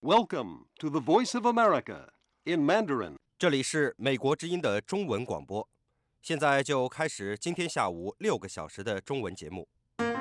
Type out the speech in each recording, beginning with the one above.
Welcome to the Voice of America in Mandarin. 这里是美国之音的中文广播，现在就开始今天下午6个小时的中文节目。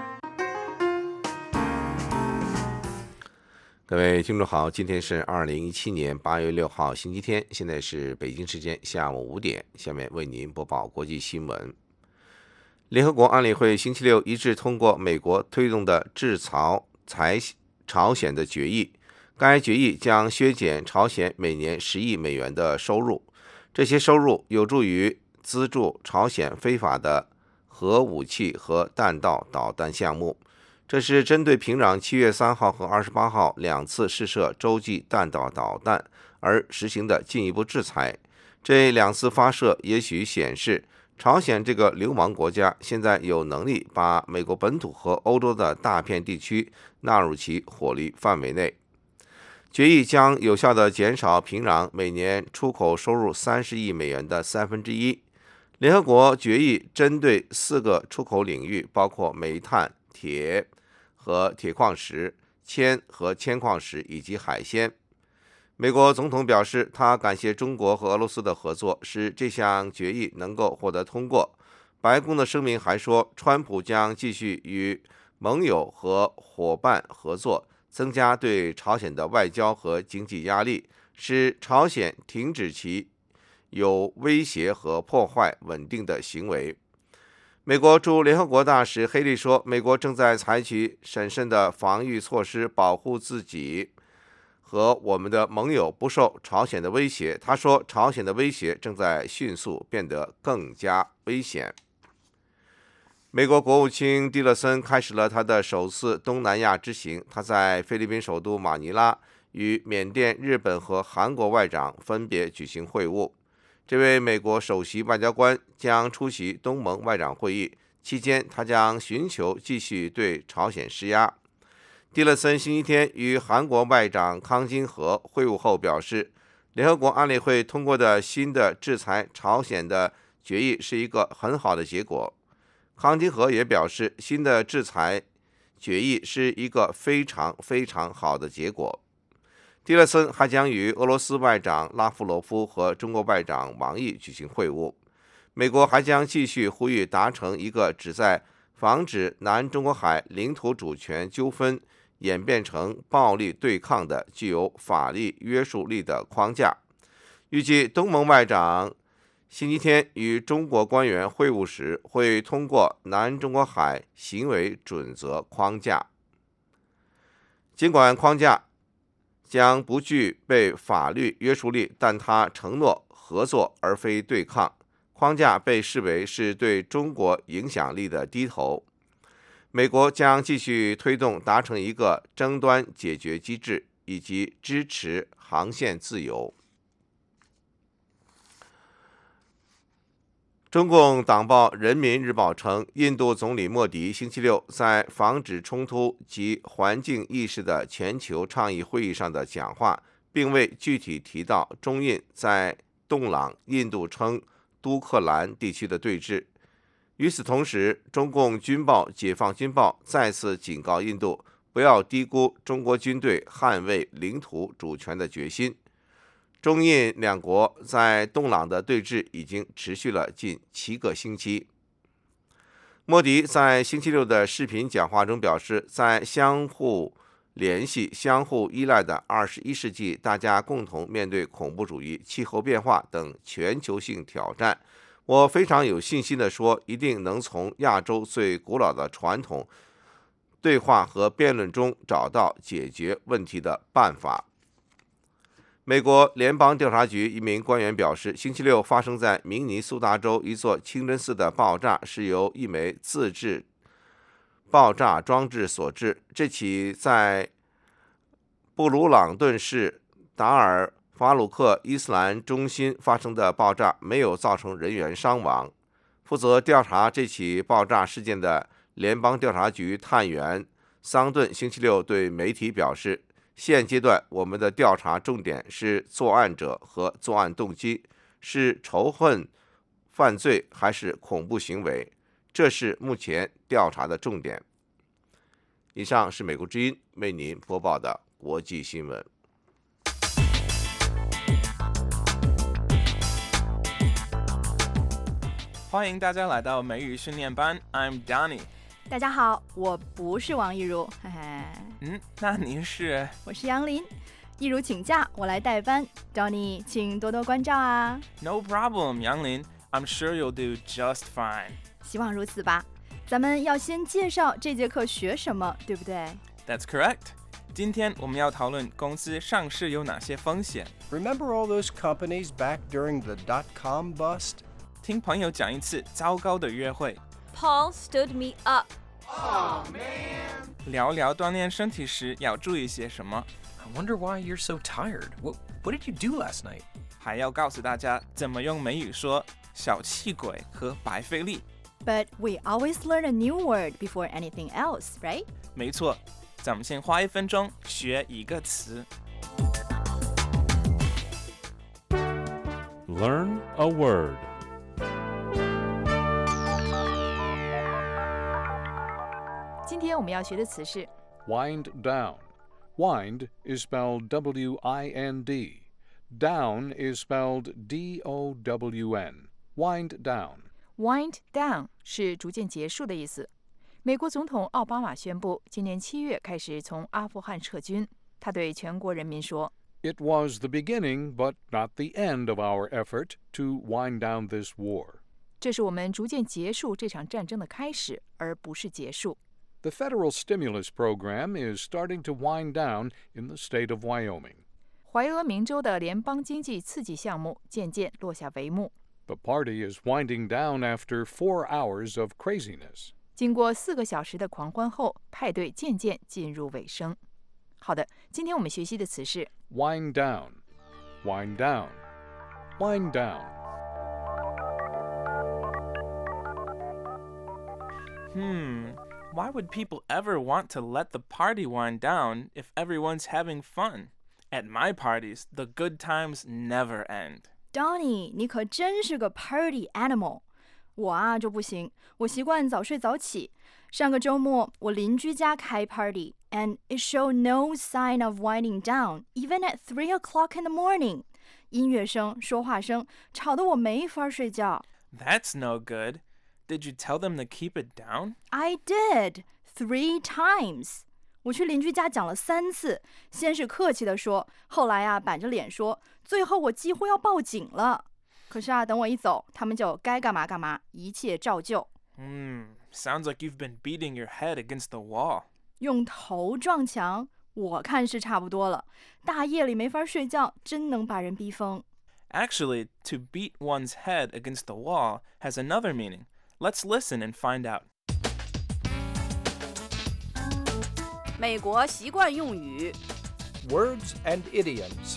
各位听众好，今天是2017年8月6号星期天，现在是北京时间下午5点，下面为您播报国际新闻。联合国安理会星期六一致通过美国推动的制裁朝鲜的决议，该决议将削减朝鲜每年10亿美元的收入，这些收入有助于资助朝鲜非法的核武器和弹道导弹项目。这是针对平壤7月3号和28号2次试射洲际弹道导弹而实行的进一步制裁。这2次发射也许显示，朝鲜这个流氓国家现在有能力把美国本土和欧洲的大片地区纳入其火力范围内。决议将有效地减少平壤每年出口收入30亿美元的1/3。联合国决议针对4个出口领域，包括煤炭、铁和铁矿石、铅和铅矿石以及海鲜。美国总统表示，他感谢中国和俄罗斯的合作，使这项决议能够获得通过。白宫的声明还说，川普将继续与盟友和伙伴合作，增加对朝鲜的外交和经济压力，使朝鲜停止其有威胁和破坏稳定的行为。美国驻联合国大使黑利说，美国正在采取审慎的防御措施，保护自己和我们的盟友不受朝鲜的威胁。他说，朝鲜的威胁正在迅速变得更加危险。美国国务卿蒂勒森开始了他的首次东南亚之行，他在菲律宾首都马尼拉与缅甸、日本和韩国外长分别举行会晤。这位美国首席外交官将出席东盟外长会议，期间他将寻求继续对朝鲜施压。蒂勒森星期天与韩国外长康金和会晤后表示，联合国安理会通过的新的制裁朝鲜的决议是一个很好的结果。康金和也表示，新的制裁决议是一个非常好的结果。蒂勒森还将与俄罗斯外长拉夫罗夫和中国外长王毅举行会晤。美国还将继续呼吁达成一个旨在防止南中国海领土主权纠纷演变成暴力对抗的具有法律约束力的框架。预计东盟外长星期天与中国官员会晤时会通过南中国海行为准则框架。尽管框架将不具备法律约束力，但他承诺合作而非对抗。框架被视为是对中国影响力的低头。美国将继续推动达成一个争端解决机制，以及支持航线自由。中共党报《人民日报》称，印度总理莫迪星期六在防止冲突及环境意识的全球倡议会议上的讲话，并未具体提到中印在洞朗（印度称都克兰）地区的对峙。与此同时，中共军报《解放军报》再次警告印度不要低估中国军队捍卫领土主权的决心。中印两国在洞朗的对峙已经持续了近7个星期。莫迪在星期六的视频讲话中表示，在相互联系、相互依赖的21世纪，大家共同面对恐怖主义、气候变化等全球性挑战。我非常有信心地说，一定能从亚洲最古老的传统对话和辩论中找到解决问题的办法。美国联邦调查局一名官员表示，星期六发生在明尼苏达州一座清真寺的爆炸是由一枚自制爆炸装置所致。这起在布鲁朗顿市达尔法鲁克伊斯兰中心发生的爆炸没有造成人员伤亡。负责调查这起爆炸事件的联邦调查局探员桑顿星期六对媒体表示，现阶段我们的调查重点是作案者和作案动机，是仇恨犯罪还是恐怖行为，这是目前调查的重点。以上是美国之音为您播报的国际新闻。 欢迎大家来到美语训练班 ，I'm Donnie。 大家好，我不是王一如，嘿嘿。 那您是？ 我是杨林。一如请假，我来代班。Donnie，请多多关照啊。 No problem， 杨林。I'm sure you'll do just fine。 希望如此吧。咱们要先介绍这节课学什么，对不对？ That's correct。今天我们要讨论公司上市有哪些风险。 Remember all those companies back during the dot-com bust? 听朋友讲一次糟糕的约会。 Paul stood me up. Oh, man. 聊聊锻炼身体时要注意些什么。 I wonder why you're so tired. What did you do last night? 还要告诉大家怎么用美语说小气鬼和白费力。 But we always learn a new word before anything else, right? 没错，咱们先花1分钟学一个词。 Learn a word. 今天我们要学的词是 Wind down. Wind is spelled W-I-N-D. Down is spelled D-O-W-N. Wind down. Wind down 是逐渐结束的意思。美国总统奥巴马宣布，今年7月开始从阿富汗撤军。他对全国人民说 It was the beginning, but not the end of our effort to wind down this war. 这是我们逐渐结束这场战争的开始，而不是结束。 The federal stimulus program is starting to wind down in the state of Wyoming. 怀俄明州的联邦经济刺激项目渐渐落下帷幕。 The party is winding down after 4 hours of craziness. 经过4个小时的狂欢后，派对渐渐进入尾声。好的，今天我们学习的词是 Wind down, wind down, wind down. Why would people ever want to let the party wind down if everyone's having fun? At my parties, the good times never end. Donnie， 你可真是个 party animal。我啊就不行，我习惯早睡早起。上个周末我邻居家开 party，and it showed no sign of winding down, even at 3 o'clock in the morning. 音乐声、说话声吵得我没法睡觉。 That's no good. Did you tell them to keep it down? I did 3 times. 我去邻居家讲了3次，先是客气地说，后来啊板着脸说，最后我几乎要报警了。可是啊，等我一走，他们就该干嘛干嘛，一切照旧。 Sounds like you've been beating your head against the wall. 用头撞墙，我看是差不多了。大夜里没法睡觉，真能把人逼疯。 Actually, to beat one's head against the wall has another meaning. Let's listen and find out. 美国习惯用语 Words and idioms.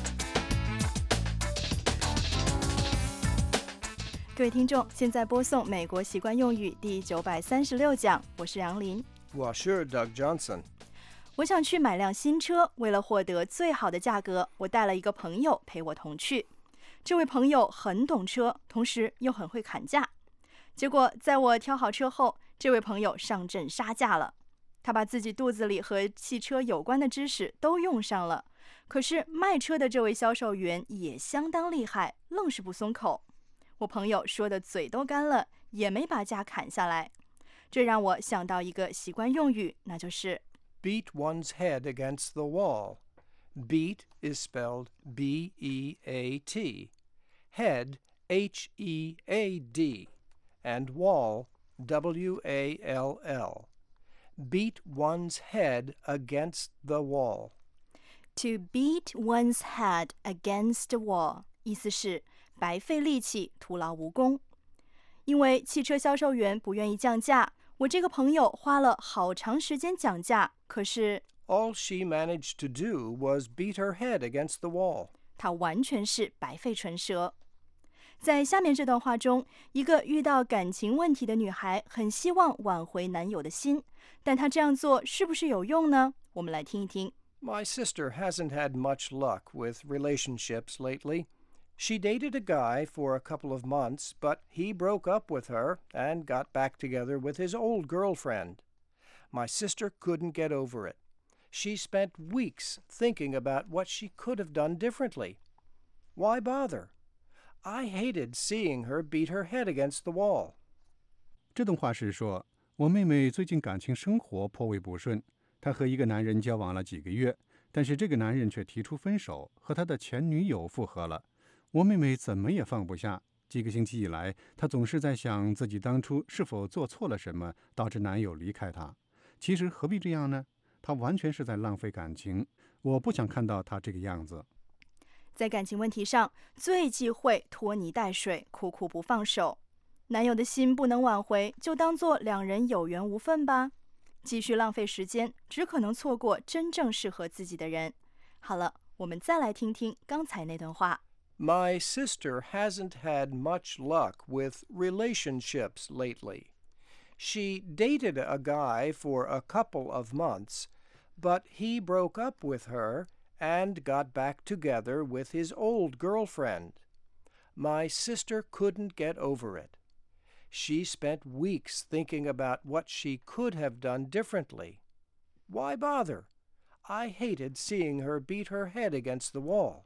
各位听众，现在播送美国习惯用语第936讲，我是杨林。 我是 Doug Johnson. 我想去买辆新车，为了获得最好的价格，我带了一个朋友陪我同去。这位朋友很懂车，同时又很会砍价。结果在我挑好车后，这位朋友上阵杀价了。他把自己肚子里和汽车有关的知识都用上了，可是卖车的这位销售员也相当厉害，愣是不松口。我朋友说的嘴都干了，也没把价砍下来。这让我想到一个习惯用语，那就是 Beat one's head against the wall. Beat is spelled B-E-A-T. Head, H-E-A-D. And wall, W-A-L-L. Beat one's head against the wall. To beat one's head against a wall 意思是白费力气，徒劳无功。因为汽车销售员不愿意降价，我这个朋友花了好长时间讲价，可是 All she managed to do was beat her head against the wall. 他完全是白费唇舌。在下面这段话中，一个遇到感情问题的女孩很希望挽回男友的心，但她这样做是不是有用呢？我们来听一听。 My sister hasn't had much luck with relationships lately. She dated a guy for a couple of months, but he broke up with her and got back together with his old girlfriend. My sister couldn't get over it. She spent weeks thinking about what she could have done differently. Why bother? I hated seeing her beat her head against the wall. 这段话是说，我妹妹最近感情生活颇为不顺，她和一个男人交往了几个月，但是这个男人却提出分手，和他的前女友复合了。我妹妹怎么也放不下，几个星期以来，她总是在想自己当初是否做错了什么，导致男友离开她。其实何必这样呢？她完全是在浪费感情，我不想看到她这个样子。 在感情问题上，最忌讳拖泥带水、苦苦不放手。男友的心不能挽回，就当作两人有缘无分吧。继续浪费时间，只可能错过真正适合自己的人。好了，我们再来听听刚才那段话。 My sister hasn't had much luck with relationships lately. She dated a guy for a couple of months, but he broke up with her and got back together with his old girlfriend. My sister couldn't get over it. She spent weeks thinking about what she could have done differently. Why bother? I hated seeing her beat her head against the wall.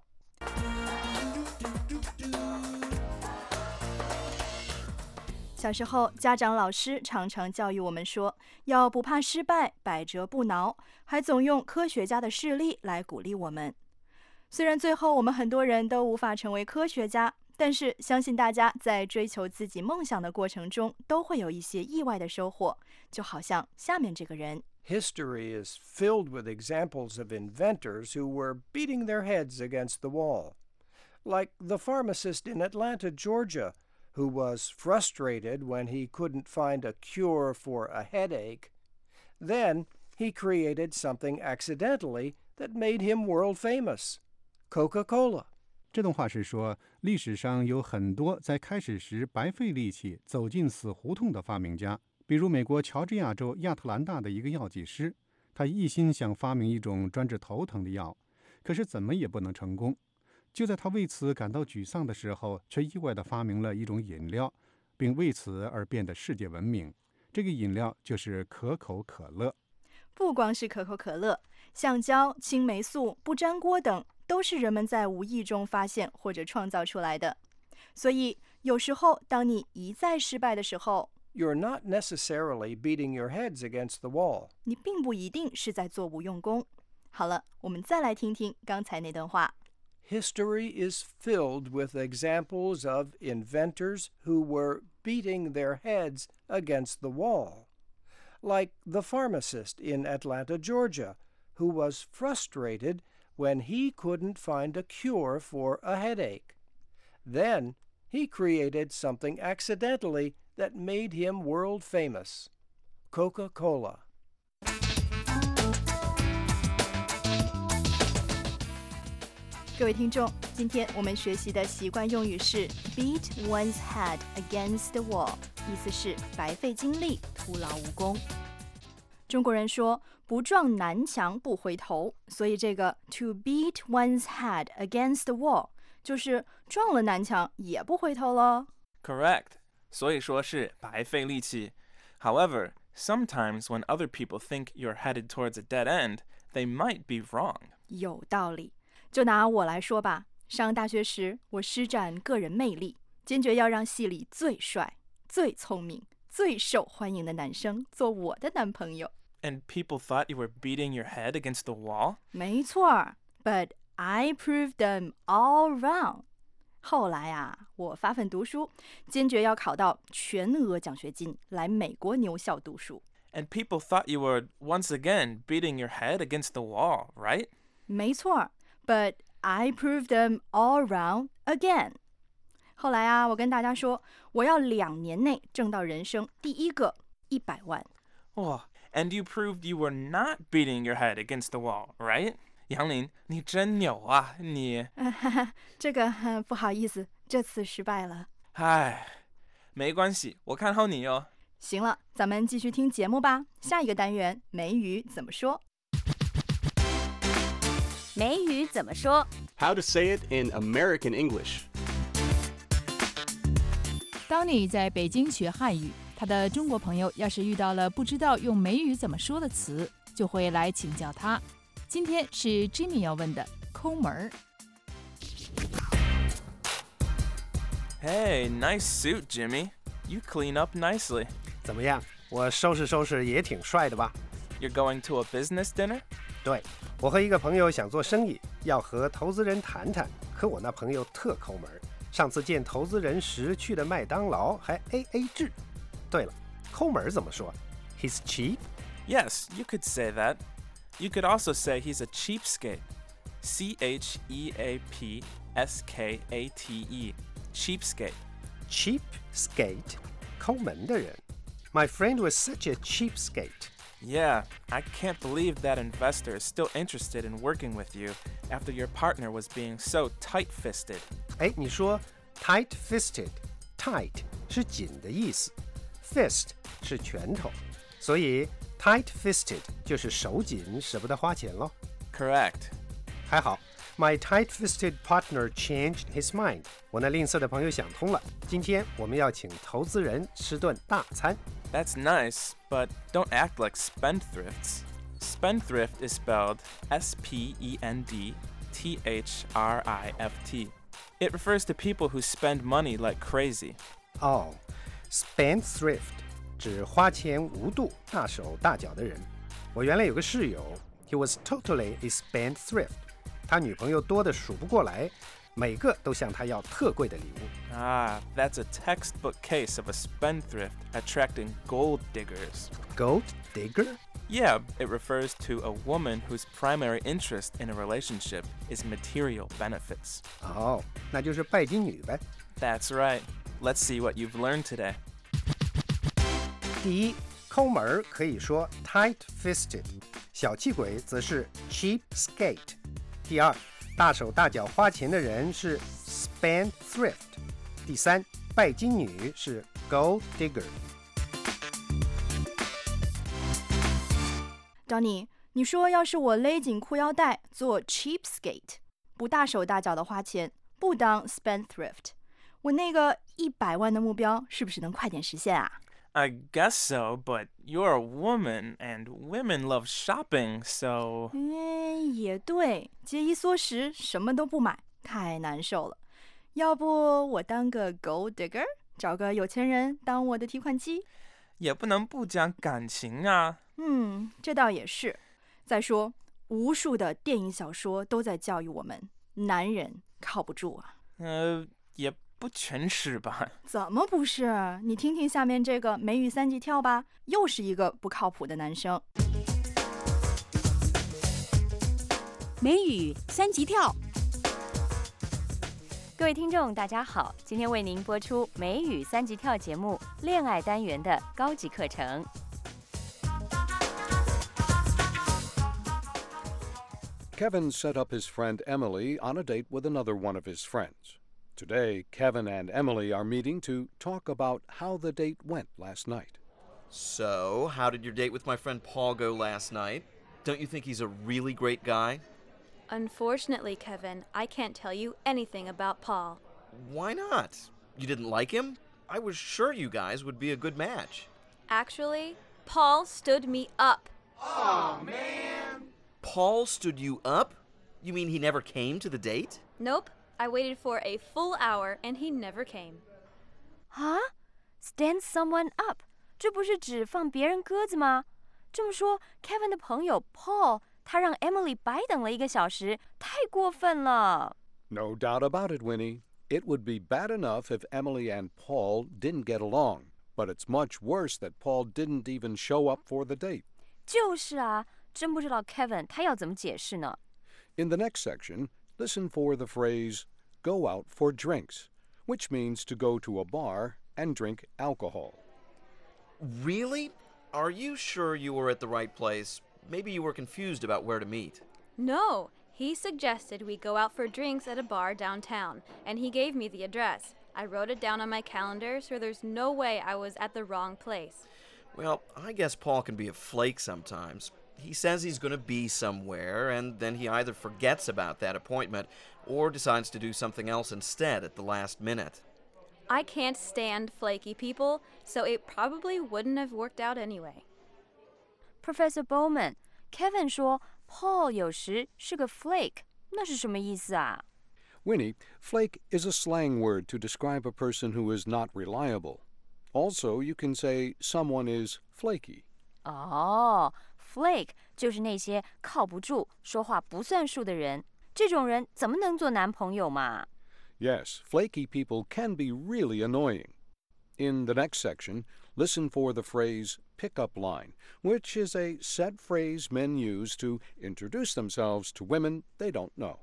小时候，家长、老师常常教育我们说，要不怕失败，百折不挠，还总用科学家的事例来鼓励我们。虽然最后我们很多人都无法成为科学家，但是相信大家在追求自己梦想的过程中，都会有一些意外的收获，就好像下面这个人。 History is filled with examples of inventors who were beating their heads against the wall, like the pharmacist in Atlanta, Georgia, who was frustrated when he couldn't find a cure for a headache. Then he created something accidentally that made him world famous, Coca-Cola. 这段话是说，历史上有很多在开始时白费力气走进死胡同的发明家，比如美国乔治亚州亚特兰大的一个药剂师，他一心想发明一种专治头疼的药，可是怎么也不能成功。就在他为此感到沮丧的时候，却意外地发明了一种饮料，并为此而变得世界闻名。这个饮料就是可口可乐。 不光是可口可乐，橡胶、青霉素、不粘锅等都是人们在无意中发现或者创造出来的。所以有时候当你一再失败的时候， You're not necessarily beating your heads against the wall. 你并不一定是在做无用功。好了，我们再来听听刚才那段话。 History is filled with examples of inventors who were beating their heads against the wall, like the pharmacist in Atlanta, Georgia, who was frustrated when he couldn't find a cure for a headache. Then he created something accidentally that made him world famous, Coca-Cola. 各位听众，今天我们学习的习惯用语是 beat one's head against the wall， 意思是白费精力，徒劳无功。中国人说不撞南墙不回头，所以这个 to beat one's head against the wall 就是撞了南墙也不回头咯。 Correct. 所以说是白费力气。However, sometimes when other people think you're headed towards a dead end, they might be wrong. 有道理。就拿我来说吧，上大学时我施展个人魅力，坚决要让系里最帅、最聪明、最受欢迎的男生做我的男朋友。 And people thought you were beating your head against the wall? 没错 ，But I proved them all wrong. 后来啊，我发奋读书，坚决要考到全额奖学金，来美国牛校读书。 And people thought you were once again beating your head against the wall, right? 没错 ，But I proved them all wrong again. 后来啊，我跟大家说，我要2年内挣到人生第一个100万。 Oh, and you proved you were not beating your head against the wall, right? 杨林，你真牛啊，你。 这个不好意思，这次失败了。 唉，没关系，我看好你哦。 行了，咱们继续听节目吧。下一个单元，美语怎么说？ 美语怎么说 How to say it in American English. 当你在北京学汉语，他的中国朋友要是遇到了不知道用美语怎么说的词，就会来请教他。今天是 Jimmy 要问的抠门儿。 Hey, nice suit, Jimmy. You clean up nicely. 怎么样？我收拾收拾也挺帅的吧？ You're going to a business dinner? 对，我和一个朋友想做生意，要和投资人谈谈，可我那朋友特抠门。上次见投资人时去的麦当劳还 AA 制。对了，抠门怎么说？ He's cheap? Yes, you could say that. You could also say he's a cheapskate. CHEAPSKATE. Cheapskate. Cheapskate, 抠门的人。My friend was such a cheapskate. Yeah, I can't believe that investor is still interested in working with you after your partner was being so tight-fisted. 哎，你说 tight-fisted, tight 是紧的意思 ，fist 是拳头，所以 tight-fisted 就是手紧，舍不得花钱咯。 Correct. 还好 ，my tight-fisted partner changed his mind. 我那吝啬的朋友想通了，今天我们要请投资人吃顿大餐。 That's nice, but don't act like spendthrifts. Spendthrift is spelled SPENDTHRIFT. It refers to people who spend money like crazy. 哦 ，spendthrift 指花钱无度、大手大脚的人。我原来有个室友 ，he was totally a spendthrift. 他女朋友多得数不过来，每个都向他要特贵的礼物。 Ah, that's a textbook case of a spendthrift attracting gold diggers. Gold digger? Yeah, it refers to a woman whose primary interest in a relationship is material benefits. 哦，那就是拜金女呗。 That's right. Let's see what you've learned today. 第一，抠门可以说 tight-fisted， 小气鬼则是 cheapskate。第二，大手大脚花钱的人是 spendthrift。第三，拜金女是 gold digger。 Donny， 你说要是我勒紧裤腰带做 cheapskate， 不大手大脚的花钱，不当 spendthrift， 我那个100万的目标是不是能快点实现啊？ I guess so, but you're a woman, and women love shopping, so... 也对，节衣缩食，什么都不买，太难受了。要不我当个 gold digger， 找个有钱人当我的提款机？ 也不能不讲感情啊。 这倒也是。再说，无数的电影小说都在教育我们，男人靠不住啊。 也不全是吧？ 怎么不是？你听听下面这个美语3级跳吧，又是一个不靠谱的男生。 美语3级跳。 各位听众，大家好，今天为您播出美语3级跳节目恋爱单元的高级课程。 Kevin set up his friend Emily on a date with another one of his friends. Today, Kevin and Emily are meeting to talk about how the date went last night. So, how did your date with my friend Paul go last night? Don't you think he's a really great guy? Unfortunately, Kevin, I can't tell you anything about Paul. Why not? You didn't like him? I was sure you guys would be a good match. Actually, Paul stood me up. Oh, man! Paul stood you up? You mean he never came to the date? Nope. I waited for a full hour and he never came. Huh? Stand someone up? 这不是指放别人鸽子吗？这么说 ，Kevin 的朋友 Paul 他让 Emily 白等了1个小时，太过分了。 No doubt about it, Winnie. It would be bad enough if Emily and Paul didn't get along, but it's much worse that Paul didn't even show up for the date. 就是啊，真不知道 Kevin 他要怎么解释呢。 In the next section, listen for the phrase go out for drinks, which means to go to a bar and drink alcohol. Really? Are you sure you were at the right place? Maybe you were confused about where to meet. No, he suggested we go out for drinks at a bar downtown, and he gave me the address. I wrote it down on my calendar, so there's no way I was at the wrong place. Well, I guess Paul can be a flake sometimes. He says he's going to be somewhere, and then he either forgets about that appointment or decides to do something else instead at the last minute. I can't stand flaky people, so it probably wouldn't have worked out anyway. Professor Bowman, Kevin 说 Paul 有时是个 flake， 那是什么意思啊 Winnie, flake is a slang word to describe a person who is not reliable. Also, you can say someone is flaky. 哦 ，flake 就是那些靠不住、说话不算数的人。这种人怎么能做男朋友嘛？ Yes, flaky people can be really annoying. In the next section, listen for the phrase pickup line, which is a set phrase men use to introduce themselves to women they don't know.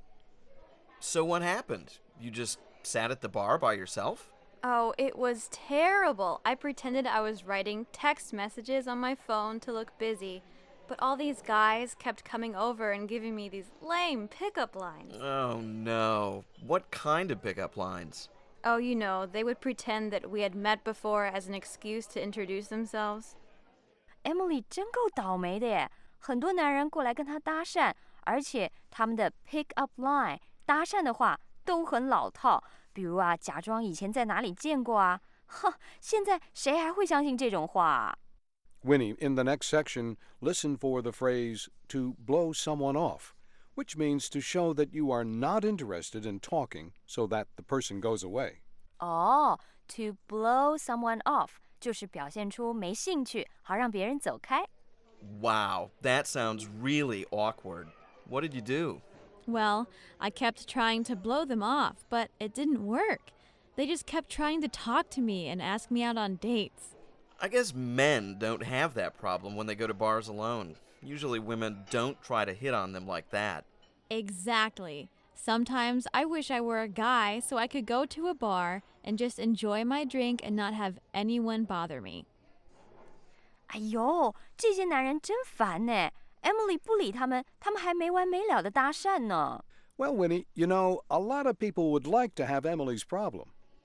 So what happened? You just sat at the bar by yourself? Oh, it was terrible. I pretended I was writing text messages on my phone to look busy, but all these guys kept coming over and giving me these lame pickup lines. Oh, no. What kind of pickup lines? Oh, you know, they would pretend that we had met before as an excuse to introduce themselves. Emily 真够倒霉的耶！很多男人过来跟她搭讪，而且他们的 pick up line 搭讪的话都很老套，比如啊，假装以前在哪里见过啊。哼，现在谁还会相信这种话啊？ Winnie, in the next section, listen for the phrase to blow someone off, which means to show that you are not interested in talking so that the person goes away. 哦 ，to blow someone off 就是表现出没兴趣，好让别人走开。 Wow, that sounds really awkward. What did you do? Well, I kept trying to blow them off, but it didn't work. They just kept trying to talk to me and ask me out on dates. I guess men don't have that problem when they go to bars alone. Usually women don't try to hit on them like that. Exactly. Sometimes I wish I were a guy so I could go to a bar and just enjoy my drink and not have anyone bother me. 哎呦，这些男人真烦呢！ Emily 不理他们，他们还没完没了的搭讪呢。 Well, Winnie, you know, a lot of people would like to have Emily's problem.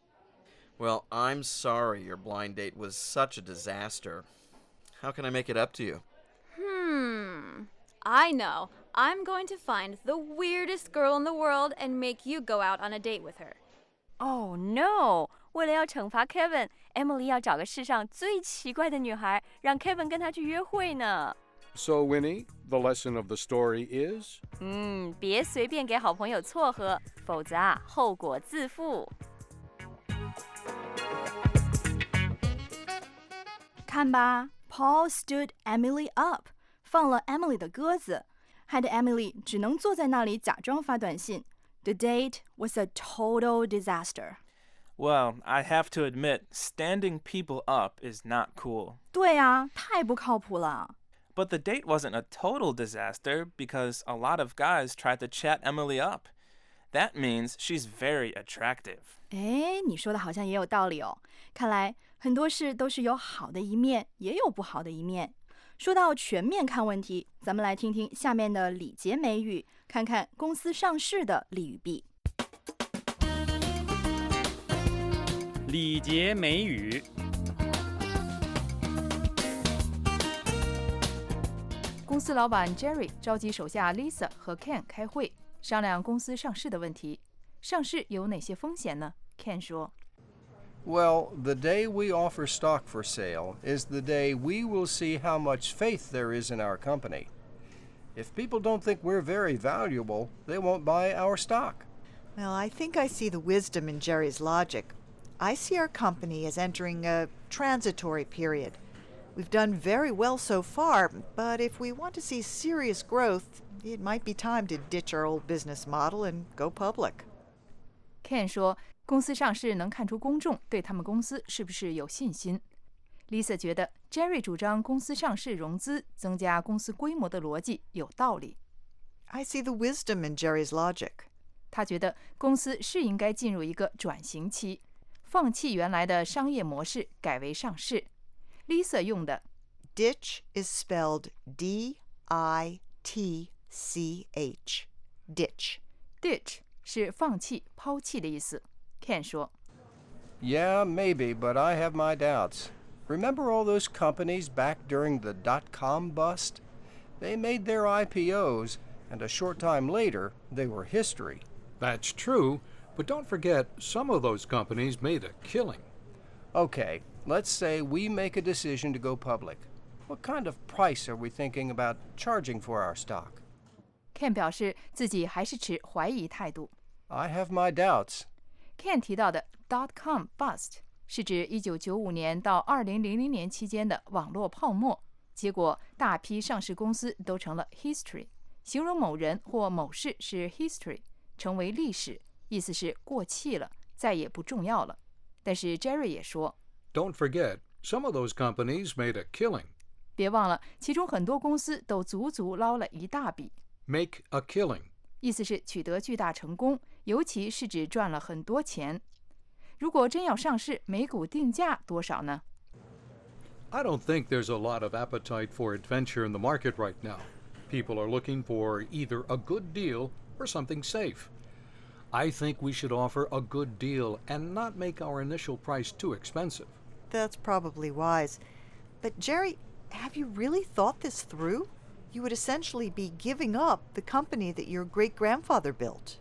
Well, I'm sorry your blind date was such a disaster. How can I make it up to you? I know. I'm going to find the weirdest girl in the world and make you go out on a date with her. Oh no! 为了要惩罚 Kevin，Emily 要找个世上最奇怪的女孩，让 Kevin 跟她去约会呢。 So, Winnie, the lesson of the story is? 别随便给好朋友撮合，否则啊，后果自负。 看吧 ，Paul stood Emily up， 放了 Emily 的鸽子，害得 Emily 只能坐在那里假装发短信。The date was a total disaster. Well, I have to admit, standing people up is not cool. 对啊，太不靠谱了。 But the date wasn't a total disaster because a lot of guys tried to chat Emily up. That means she's very attractive. 哎，你说的好像也有道理哦。看来很多事都是有好的一面，也有不好的一面。说到全面看问题，咱们来听听下面的礼节美语，看看公司上市的利与弊。 礼节美语。 公司老板 Jerry 召集手下 Lisa 和 Ken 开会，商量公司上市的问题。上市有哪些风险呢？ Ken 说 Well, the day we offer stock for sale is the day we will see how much faith there is in our company. If people don't think we're very valuable, they won't buy our stock. Well, I think I see the wisdom in Jerry's logic. I see our company as entering a transitory period. We've done very well so far, but if we want to see serious growth, it might be time to ditch our old business model and go public. Ken 说公司上市能看出公众对他们公司是不是有信心。Lisa 觉得 Jerry 主张公司上市融资增加公司规模的逻辑有道理。 I see the wisdom in Jerry's logic. 他觉得公司是应该进入一个转型期，放弃原来的商业模式，改为上市。Lisa 用的 ditch is spelled D-I-T-C-H. Ditch 是放弃、抛弃的意思。Ken 说 Yeah, maybe, but I have my doubts. Remember all those companies back during the dot-com bust? They made their IPOs, and a short time later, they were history. That's true, but don't forget, some of those companies made a killing. Okay, let's say we make a decision to go public. What kind of price are we thinking about charging for our stock? Ken 表示自己还是持怀疑态度。 I have my doubts. Ken 提到的 .com bust 是指1995年到2000年期间的网络泡沫，结果大批上市公司都成了 history， 形容某人或某事是 history， 成为历史，意思是过气了，再也不重要了。但是 Jerry 也说 Don't forget, some of those companies made a killing. 别忘了，其中很多公司都足足捞了一大笔。 Make a killing. 意思是取得巨大成功，尤其是指赚了很多钱。如果真要上市，每股定价多少呢？ I don't think there's a lot of appetite for adventure in the market right now. People are looking for either a good deal or something safe. I think we should offer a good deal and not make our initial price too expensive. That's probably wise. But Jerry, have you really thought this through? You would essentially be giving up the company that your great-grandfather built.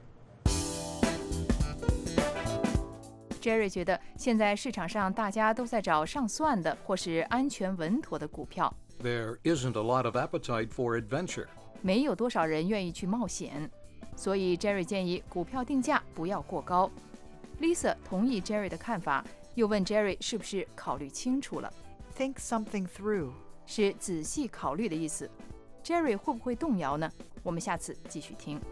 Jerry 觉得现在市场上大家都在找上算的或是安全稳妥的股票， There isn't a lot of appetite for adventure. 没有多少人愿意去冒险，所以 Jerry 建议股票定价不要过高。Lisa 同意 Jerry 的看法，又问 Jerry 是不是考虑清楚了。 Think something through. 是仔细考虑的意思。Jerry 会不会动摇呢？我们下次继续听。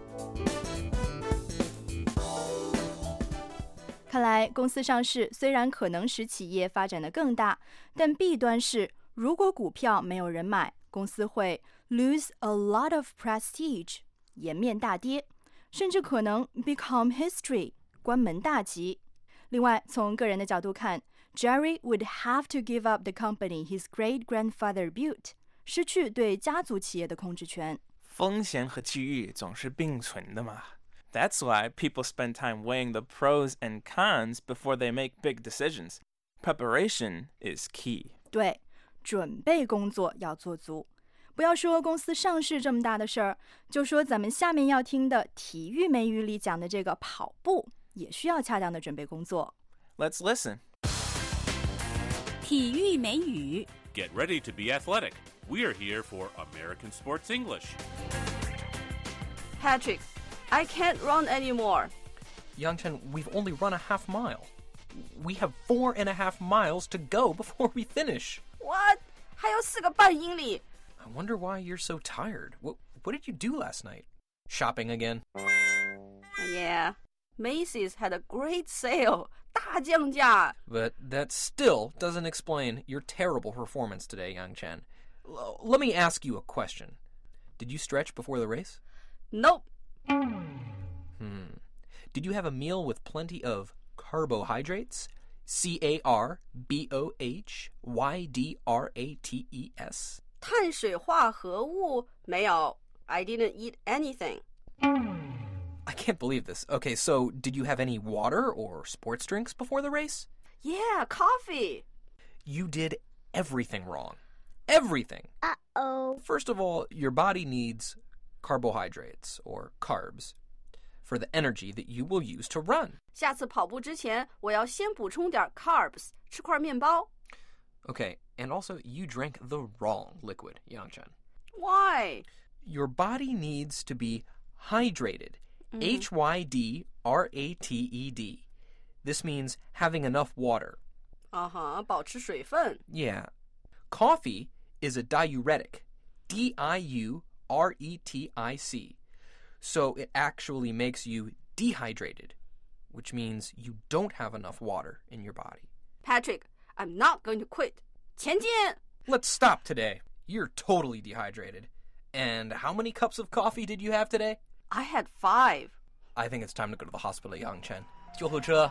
看来公司上市虽然可能使企业发展得更大，但弊端是，如果股票没有人买，公司会 lose a lot of prestige， 颜面大跌，甚至可能 become history， 关门大吉。另外，从个人的角度看， Jerry would have to give up the company his great-grandfather built， 失去对家族企业的控制权。 风险和机遇总是并存的嘛。That's why people spend time weighing the pros and cons before they make big decisions. Preparation is key. 对，准备工作要做足。不要说公司上市这么大的事儿，就说咱们下面要听的体育美语里讲的这个跑步，也需要恰当的准备工作。 Let's listen. 体育美语 Get ready to be athletic. We're here for American Sports English. Patrick, I can't run anymore. Yangchen, we've only run a half mile. We have 4.5 miles to go before we finish. What? 还有4个半英里。 I wonder why you're so tired. What did you do last night? Shopping again? Yeah, Macy's had a great sale. 大降价. But that still doesn't explain your terrible performance today, Yangchen. Let me ask you a question. Did you stretch before the race? Nope. Did you have a meal with plenty of carbohydrates? C-A-R-B-O-H-Y-D-R-A-T-E-S. 碳水化合物没有. I didn't eat anything. I can't believe this. Okay, so did you have any water or sports drinks before the race? Yeah, coffee. You did everything wrong. Everything. Uh-oh. First of all, your body needs carbohydrates or carbs for the energy that you will use to run. 下次跑步之前，我要先补充点 carbs， 吃块面包。 Okay, and also you drank the wrong liquid, Yangchen. Why? Your body needs to be hydrated. H-Y-D-R-A-T-E-D. This means having enough water. 保持水分。 Yeah. Coffee is a diuretic. D-I-U-R-E-T-I-C. So it actually makes you dehydrated, which means you don't have enough water in your body. Patrick, I'm not going to quit. 前进! Let's stop today. You're totally dehydrated. And how many cups of coffee did you have today? I had 5. I think it's time to go to the hospital, Yangchen. 救护车.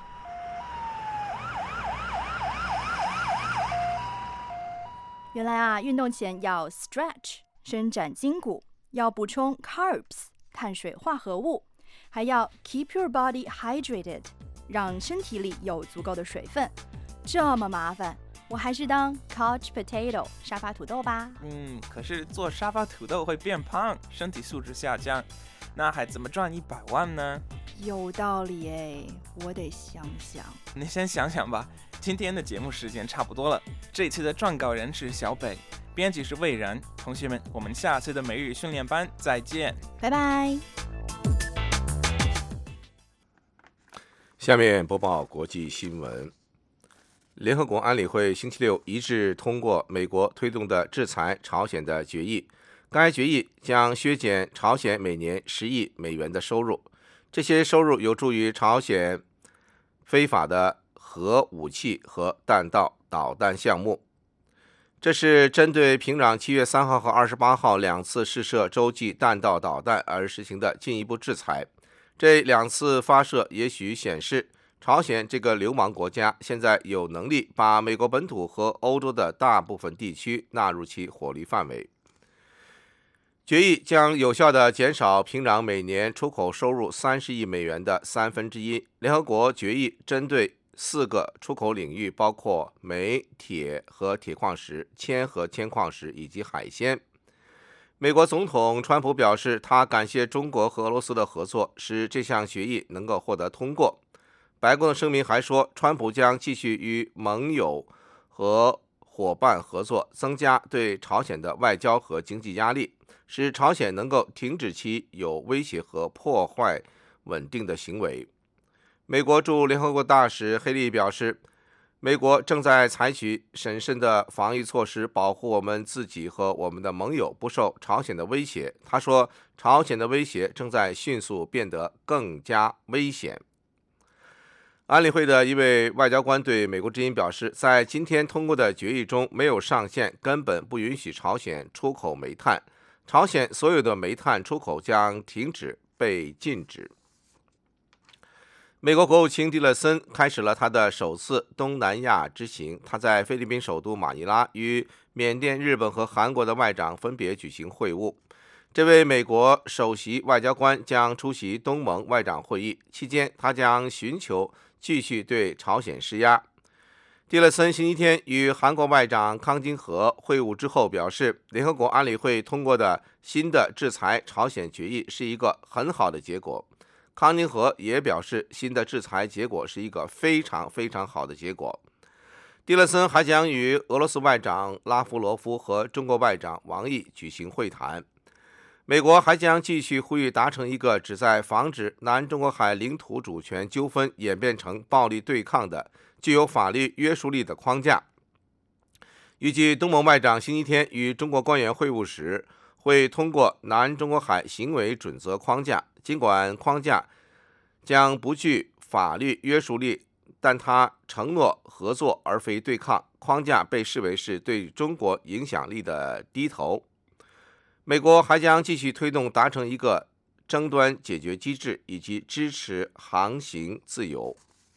原来啊，运动前要 stretch 伸展筋骨，要补充 carbs 碳水化合物，还要 keep your body hydrated 让身体里有足够的水分。这么麻烦，我还是当 couch potato 沙发土豆吧。 可是做沙发土豆会变胖，身体素质下降，那还怎么赚100万呢？ 有道理哎，我得想想。 你先想想吧。今天的节目时间差不多了，这次的撰稿人是小北，编辑是魏然。同学们，我们下次的每日训练班再见， 拜拜。 下面播报国际新闻。联合国安理会星期六一致通过美国推动的制裁朝鲜的决议，该决议将削减朝鲜每年10亿美元的收入，这些收入有助于朝鲜非法的核武器和弹道导弹项目。这是针对平壤7月3号和28号2次试射洲际弹道导弹而实行的进一步制裁。这2次发射也许显示，朝鲜这个流氓国家现在有能力把美国本土和欧洲的大部分地区纳入其火力范围。决议将有效地减少平壤每年出口收入30亿美元的1/3。联合国决议针对4个出口领域，包括煤、铁和铁矿石、铅和铅矿石以及海鲜。美国总统川普表示，他感谢中国和俄罗斯的合作，使这项决议能够获得通过。白宫的声明还说，川普将继续与盟友和伙伴合作，增加对朝鲜的外交和经济压力，使朝鲜能够停止其有威胁和破坏稳定的行为。美国驻联合国大使黑利表示，美国正在采取审慎的防御措施，保护我们自己和我们的盟友不受朝鲜的威胁。他说，朝鲜的威胁正在迅速变得更加危险。安理会的一位外交官对美国之音表示，在今天通过的决议中没有上限，根本不允许朝鲜出口煤炭，朝鲜所有的煤炭出口将停止被禁止。美国国务卿蒂勒森开始了他的首次东南亚之行，他在菲律宾首都马尼拉与缅甸、日本和韩国的外长分别举行会晤。这位美国首席外交官将出席东盟外长会议，期间他将寻求继续对朝鲜施压。蒂勒森星期天与韩国外长康京和会晤之后表示，联合国安理会通过的新的制裁朝鲜决议是一个很好的结果。康京和也表示，新的制裁结果是一个非常非常好的结果。蒂勒森还将与俄罗斯外长拉夫罗夫和中国外长王毅举行会谈。美国还将继续呼吁达成一个旨在防止南中国海领土主权纠纷演变成暴力对抗的具有法律约束力的框架。预计东盟外长星期天与中国官员会晤时，会通过南中国海行为准则框架。尽管框架将不具法律约束力，但它承诺合作而非对抗。框架被视为是对中国影响力的低头。美国还将继续推动达成一个争端解决机制，以及支持航行自由。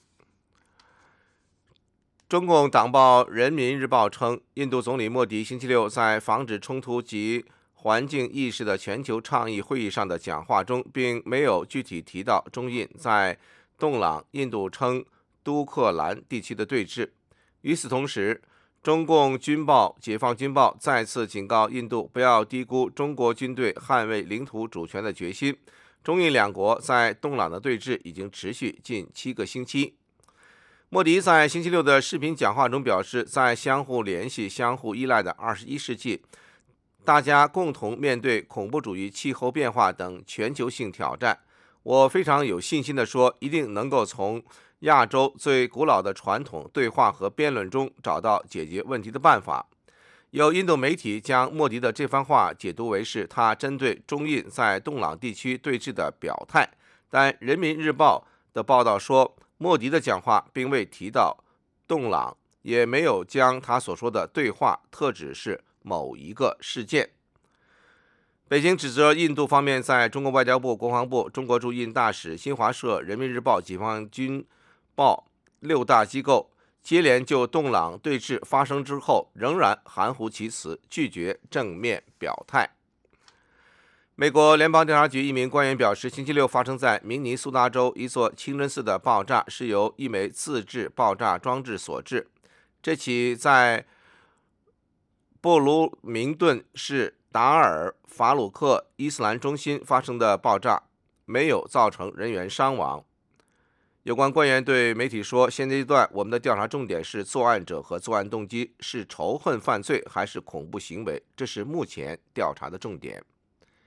中共党报《人民日报》称，印度总理莫迪星期六在防止冲突及环境意识的全球倡议会议上的讲话中，并没有具体提到中印在洞朗印度称都克兰地区的对峙。与此同时，中共军报《解放军报》再次警告印度不要低估中国军队捍卫领土主权的决心。中印两国在洞朗的对峙已经持续近7个星期。莫迪在星期六的视频讲话中表示，在相互联系、相互依赖的21世纪，大家共同面对恐怖主义、气候变化等全球性挑战。我非常有信心地说，一定能够从亚洲最古老的传统对话和辩论中找到解决问题的办法。有印度媒体将莫迪的这番话解读为是他针对中印在洞朗地区对峙的表态，但《人民日报》的报道说，莫迪的讲话并未提到洞朗，也没有将他所说的对话特指是某一个事件。北京指责印度方面在中国外交部、国防部、中国驻印大使、新华社、人民日报、解放军报6大机构接连就洞朗对峙发生之后，仍然含糊其辞，拒绝正面表态。美国联邦调查局一名官员表示，星期六发生在明尼苏达州一座清真寺的爆炸是由一枚自制爆炸装置所致。这起在布鲁明顿市达尔法鲁克伊斯兰中心发生的爆炸没有造成人员伤亡。有关官员对媒体说，现阶段我们的调查重点是作案者和作案动机是仇恨犯罪还是恐怖行为，这是目前调查的重点。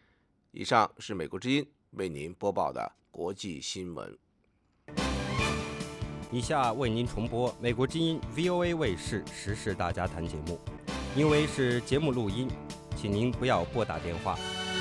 以上是美国之音为您播报的国际新闻。 以下为您重播美国之音 VOA 卫视时事大家谈节目，因为是节目录音，请您不要拨打电话。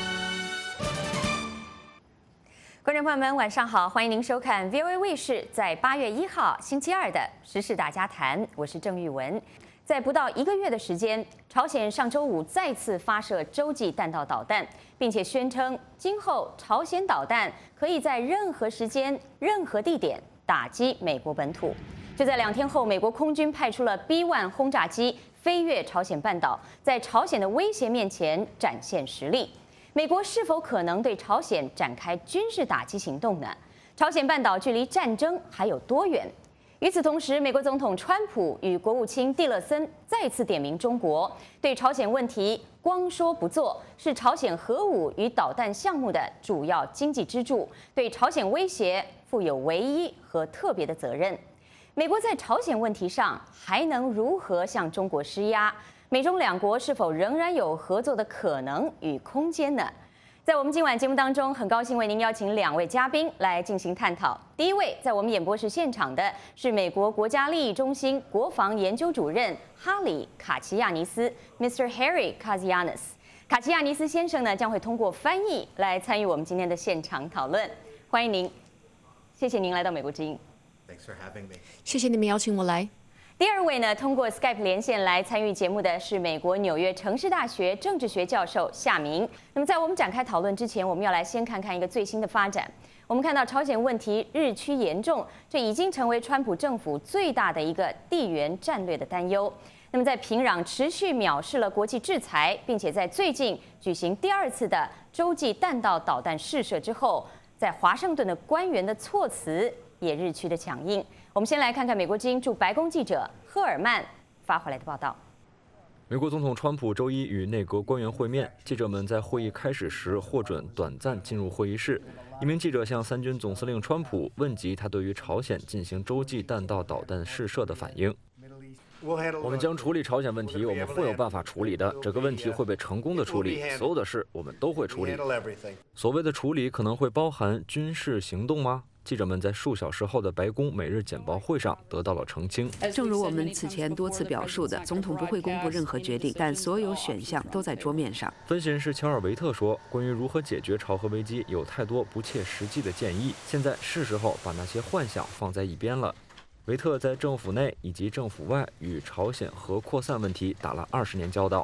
观众朋友们，晚上好，欢迎您收看 VOA 卫视在8月1号星期二的时事大家谈，我是郑玉文。在不到1个月的时间，朝鲜上周五再次发射洲际弹道导弹，并且宣称今后朝鲜导弹可以在任何时间、任何地点打击美国本土。就在2天后，美国空军派出了 B-1 轰炸机飞越朝鲜半岛，在朝鲜的威胁面前展现实力。美国是否可能对朝鲜展开军事打击行动呢？朝鲜半岛距离战争还有多远？与此同时，美国总统川普与国务卿蒂勒森再次点名中国，对朝鲜问题光说不做，是朝鲜核武与导弹项目的主要经济支柱，对朝鲜威胁负有唯一和特别的责任。美国在朝鲜问题上还能如何向中国施压？美中两国是否仍然有合作的可能与空间呢？在我们今晚节目当中，很高兴为您邀请2位嘉宾来进行探讨。第一位在我们演播室现场的是美国国家利益中心国防研究主任哈里·卡齐亚尼斯 ，Mr. Harry Katsianis。卡齐亚尼斯先生呢将会通过翻译来参与我们今天的现场讨论。欢迎您，谢谢您来到美国之音。 Thanks for having me. 谢谢你们邀请我来。 第二位呢，通过 Skype 连线来参与节目的是美国纽约城市大学政治学教授夏明。那么，在我们展开讨论之前，我们要来先看看一个最新的发展。我们看到朝鲜问题日趋严重，这已经成为川普政府最大的一个地缘战略的担忧。那么，在平壤持续藐视了国际制裁，并且在最近举行第2次的洲际弹道导弹试射之后，在华盛顿的官员的措辞也日趋的强硬。我们先来看看美国之音驻白宫记者赫尔曼发回来的报道。 美国总统川普周一与内阁官员会面，记者们在会议开始时获准短暂进入会议室。一名记者向3军总司令川普问及他对于朝鲜进行洲际弹道导弹试射的反应。我们将处理朝鲜问题，我们会有办法处理的。这个问题会被成功的处理，所有的事我们都会处理。所谓的处理可能会包含军事行动吗？记者们在数小时后的白宫每日简报会上得到了澄清。 正如我们此前多次表述的，总统不会公布任何决定，但所有选项都在桌面上。 分析人士乔尔维特说，关于如何解决朝核危机，有太多不切实际的建议，现在是时候把那些幻想放在一边了。维特在政府内以及政府外与朝鲜核扩散问题打了20年交道。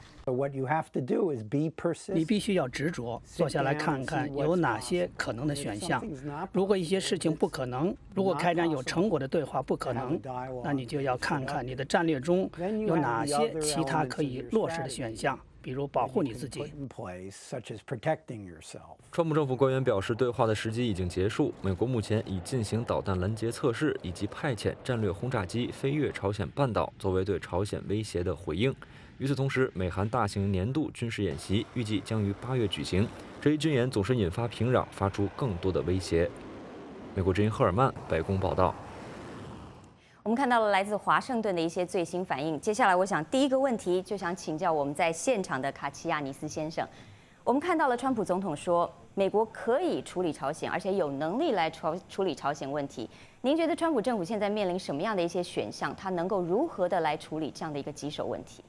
你必须要执着，坐下来看看有哪些可能的选项。如果一些事情不可能，如果开展有成果的对话不可能，那你就要看看你的战略中有哪些其他可以落实的选项。比如保护你自己。 川普政府官员表示，对话的时机已经结束。美国目前已进行导弹拦截测试，以及派遣战略轰炸机飞越朝鲜半岛，作为对朝鲜威胁的回应。与此同时，美韩大型年度军事演习预计将于8月举行。这一军演总是引发平壤发出更多的威胁。美国之音赫尔曼，白宫报道。 我们看到了来自华盛顿的一些最新反应。接下来，我想第一个问题就想请教我们在现场的卡齐亚尼斯先生。我们看到了川普总统说，美国可以处理朝鲜，而且有能力来处理朝鲜问题。您觉得川普政府现在面临什么样的一些选项？他能够如何的来处理这样的一个棘手问题？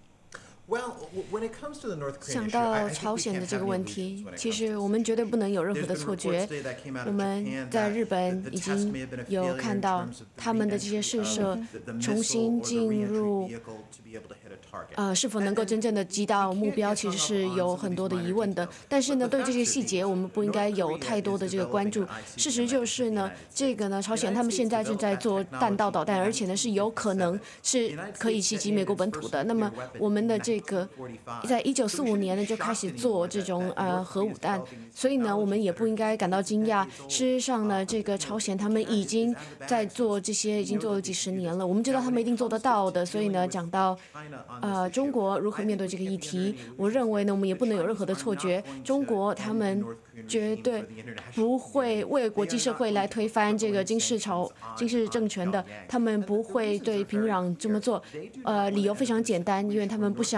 想到朝鲜的这个问题，其实我们绝对不能有任何的错觉。我们在日本已经有看到他们的这些试射重新进入，是否能够真正的击到目标，其实是有很多的疑问的。但是呢，对这些细节我们不应该有太多的这个关注。事实就是呢，这个呢，朝鲜他们现在正在做弹道导弹，而且呢是有可能是可以袭击美国本土的。那么我们的这个在1945年呢就开始做这种核武弹，所以呢我们也不应该感到惊讶。事实上呢，这个朝鲜他们已经在做这些，已经做了几十年了，我们知道他们一定做得到的。所以呢，讲到中国如何面对这个议题，我认为呢我们也不能有任何的错觉。中国他们绝对不会为国际社会来推翻这个金氏政权的，他们不会对平壤这么做。理由非常简单，因为他们不想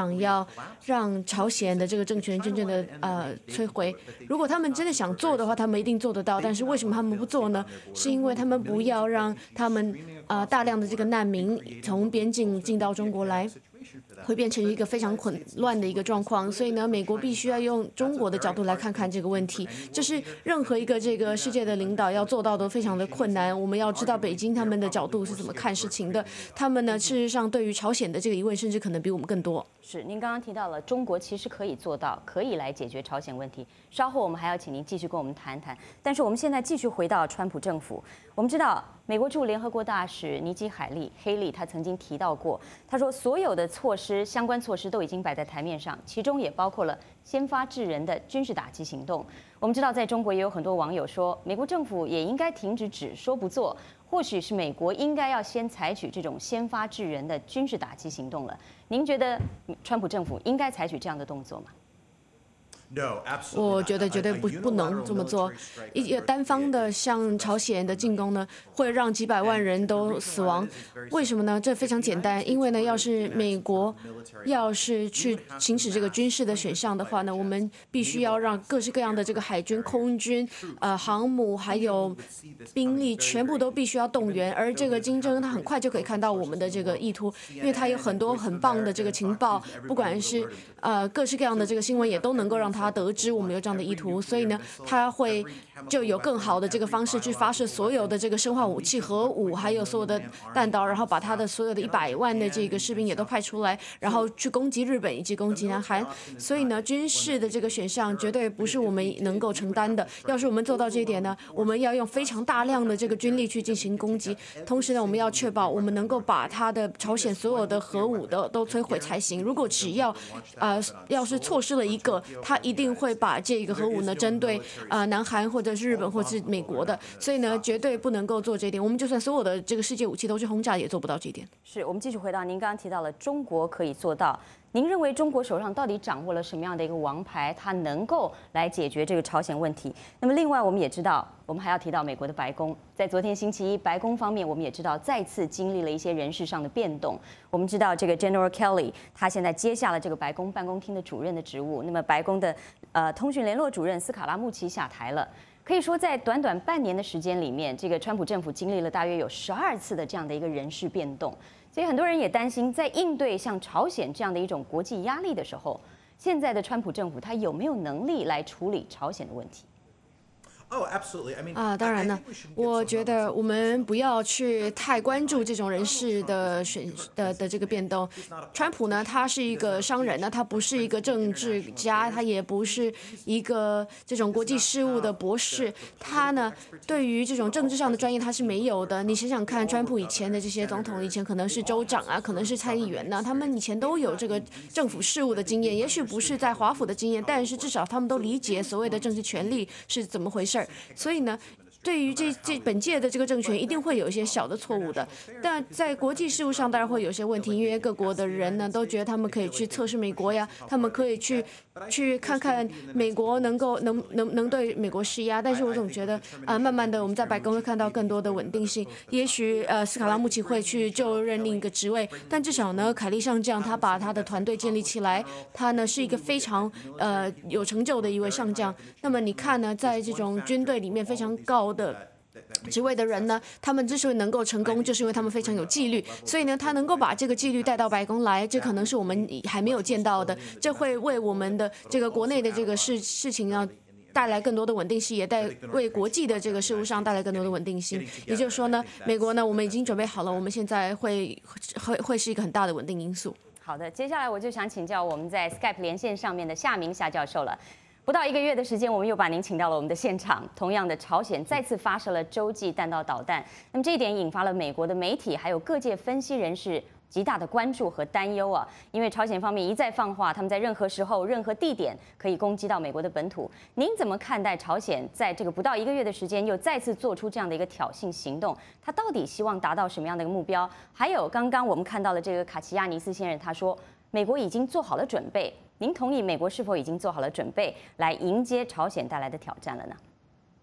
想要让朝鲜的这个政权真正的摧毁。如果他们真的想做的话，他们一定做得到。但是为什么他们不做呢？是因为他们不要让他们大量的这个难民从边境进到中国来。会变成一个非常混乱的一个状况，所以呢，美国必须要用中国的角度来看看这个问题。这是任何一个这个世界的领导要做到的非常的困难。我们要知道北京他们的角度是怎么看事情的，他们呢，事实上对于朝鲜的这个疑问，甚至可能比我们更多。 是，您刚刚提到了中国其实可以做到，可以来解决朝鲜问题。稍后我们还要请您继续跟我们谈谈。但是我们现在继续回到川普政府，我们知道美国驻联合国大使尼基·黑利他曾经提到过，他说所有的措施，相关措施都已经摆在台面上，其中也包括了先发制人的军事打击行动。我们知道，在中国也有很多网友说，美国政府也应该停止只说不做，或许是美国应该要先采取这种先发制人的军事打击行动了。您觉得川普政府应该采取这样的动作吗？ 我觉得绝对不能这么做。一个单方的向朝鲜的进攻呢，会让几百万人都死亡。为什么呢？这非常简单，因为呢，要是美国要是去行使这个军事的选项的话呢，我们必须要让各式各样的这个海军、空军、航母还有兵力全部都必须要动员。而这个金正恩他很快就可以看到我们的这个意图，因为他有很多很棒的这个情报，不管是各式各样的这个新闻也都能够让他得知我们有这样的意图，所以呢，他会就有更好的这个方式去发射所有的这个生化武器、核武，还有所有的弹道，然后把他的所有的100万的这个士兵也都派出来，然后去攻击日本以及攻击南韩。所以呢，军事的这个选项绝对不是我们能够承担的。要是我们做到这一点呢，我们要用非常大量的这个军力去进行攻击，同时呢，我们要确保我们能够把他的朝鲜所有的核武都摧毁才行。如果只要是错失了一个，他一定会把这个核武呢针对南韩或者是日本或者是美国的，所以呢绝对不能够做这一点。我们就算所有的这个世界武器都去轰炸，也做不到这一点。 是我们继续回到您刚刚提到了中国可以做到，您认为中国手上到底掌握了什么样的一个王牌，它能够来解决这个朝鲜问题？那么另外我们也知道，我们还要提到美国的白宫，在昨天星期一，白宫方面我们也知道再次经历了一些人事上的变动。我们知道这个 General Kelly 他现在接下了这个白宫办公厅的主任的职务，那么白宫的通讯联络主任斯卡拉穆奇下台了。可以说，在短短半年的时间里面，这个川普政府经历了大约有12次的这样的一个人事变动，所以很多人也担心，在应对像朝鲜这样的一种国际压力的时候，现在的川普政府他有没有能力来处理朝鲜的问题？ 当然呢，我觉得我们不要去太关注这种人事的这个变动。川普呢，他是一个商人呢，他不是一个政治家，他也不是一个这种国际事务的博士。他呢，对于这种政治上的专业他是没有的。你想想看，川普以前的这些总统，以前可能是州长啊，可能是参议员呢，他们以前都有这个政府事务的经验，也许不是在华府的经验，但是至少他们都理解所谓的政治权力是怎么回事。所以呢，对于本届的这个政权，一定会有一些小的错误的。但在国际事务上，当然会有些问题，因为各国的人呢都觉得他们可以去测试美国呀，他们可以去看看美国能对美国施压。但是我总觉得慢慢的我们在白宫会看到更多的稳定性。也许斯卡拉穆奇会去就任另一个职位，但至少呢，凯利上将他把他的团队建立起来，他呢是一个非常有成就的一位上将。那么你看呢，在这种军队里面非常高的职位的人呢，他们之所以能够成功，就是因为他们非常有纪律。所以呢，他能够把这个纪律带到白宫来，这可能是我们还没有见到的。这会为我们的这个国内的这个事情啊带来更多的稳定性，也为国际的这个事务上带来更多的稳定性。也就是说呢，美国呢，我们已经准备好了，我们现在会是一个很大的稳定因素。 好的，接下来我就想请教我们在 Skype 连线上面的夏明夏教授了。不到1个月的时间，我们又把您请到了我们的现场。同样的，朝鲜再次发射了洲际弹道导弹，那么这一点引发了美国的媒体还有各界分析人士极大的关注和担忧啊！因为朝鲜方面一再放话，他们在任何时候、任何地点可以攻击到美国的本土。您怎么看待朝鲜在这个不到1个月的时间又再次做出这样的一个挑衅行动？他到底希望达到什么样的一个目标？还有刚刚我们看到了这个卡奇亚尼斯先生，他说美国已经做好了准备。您同意美国是否已经做好了准备来迎接朝鲜带来的挑战了呢？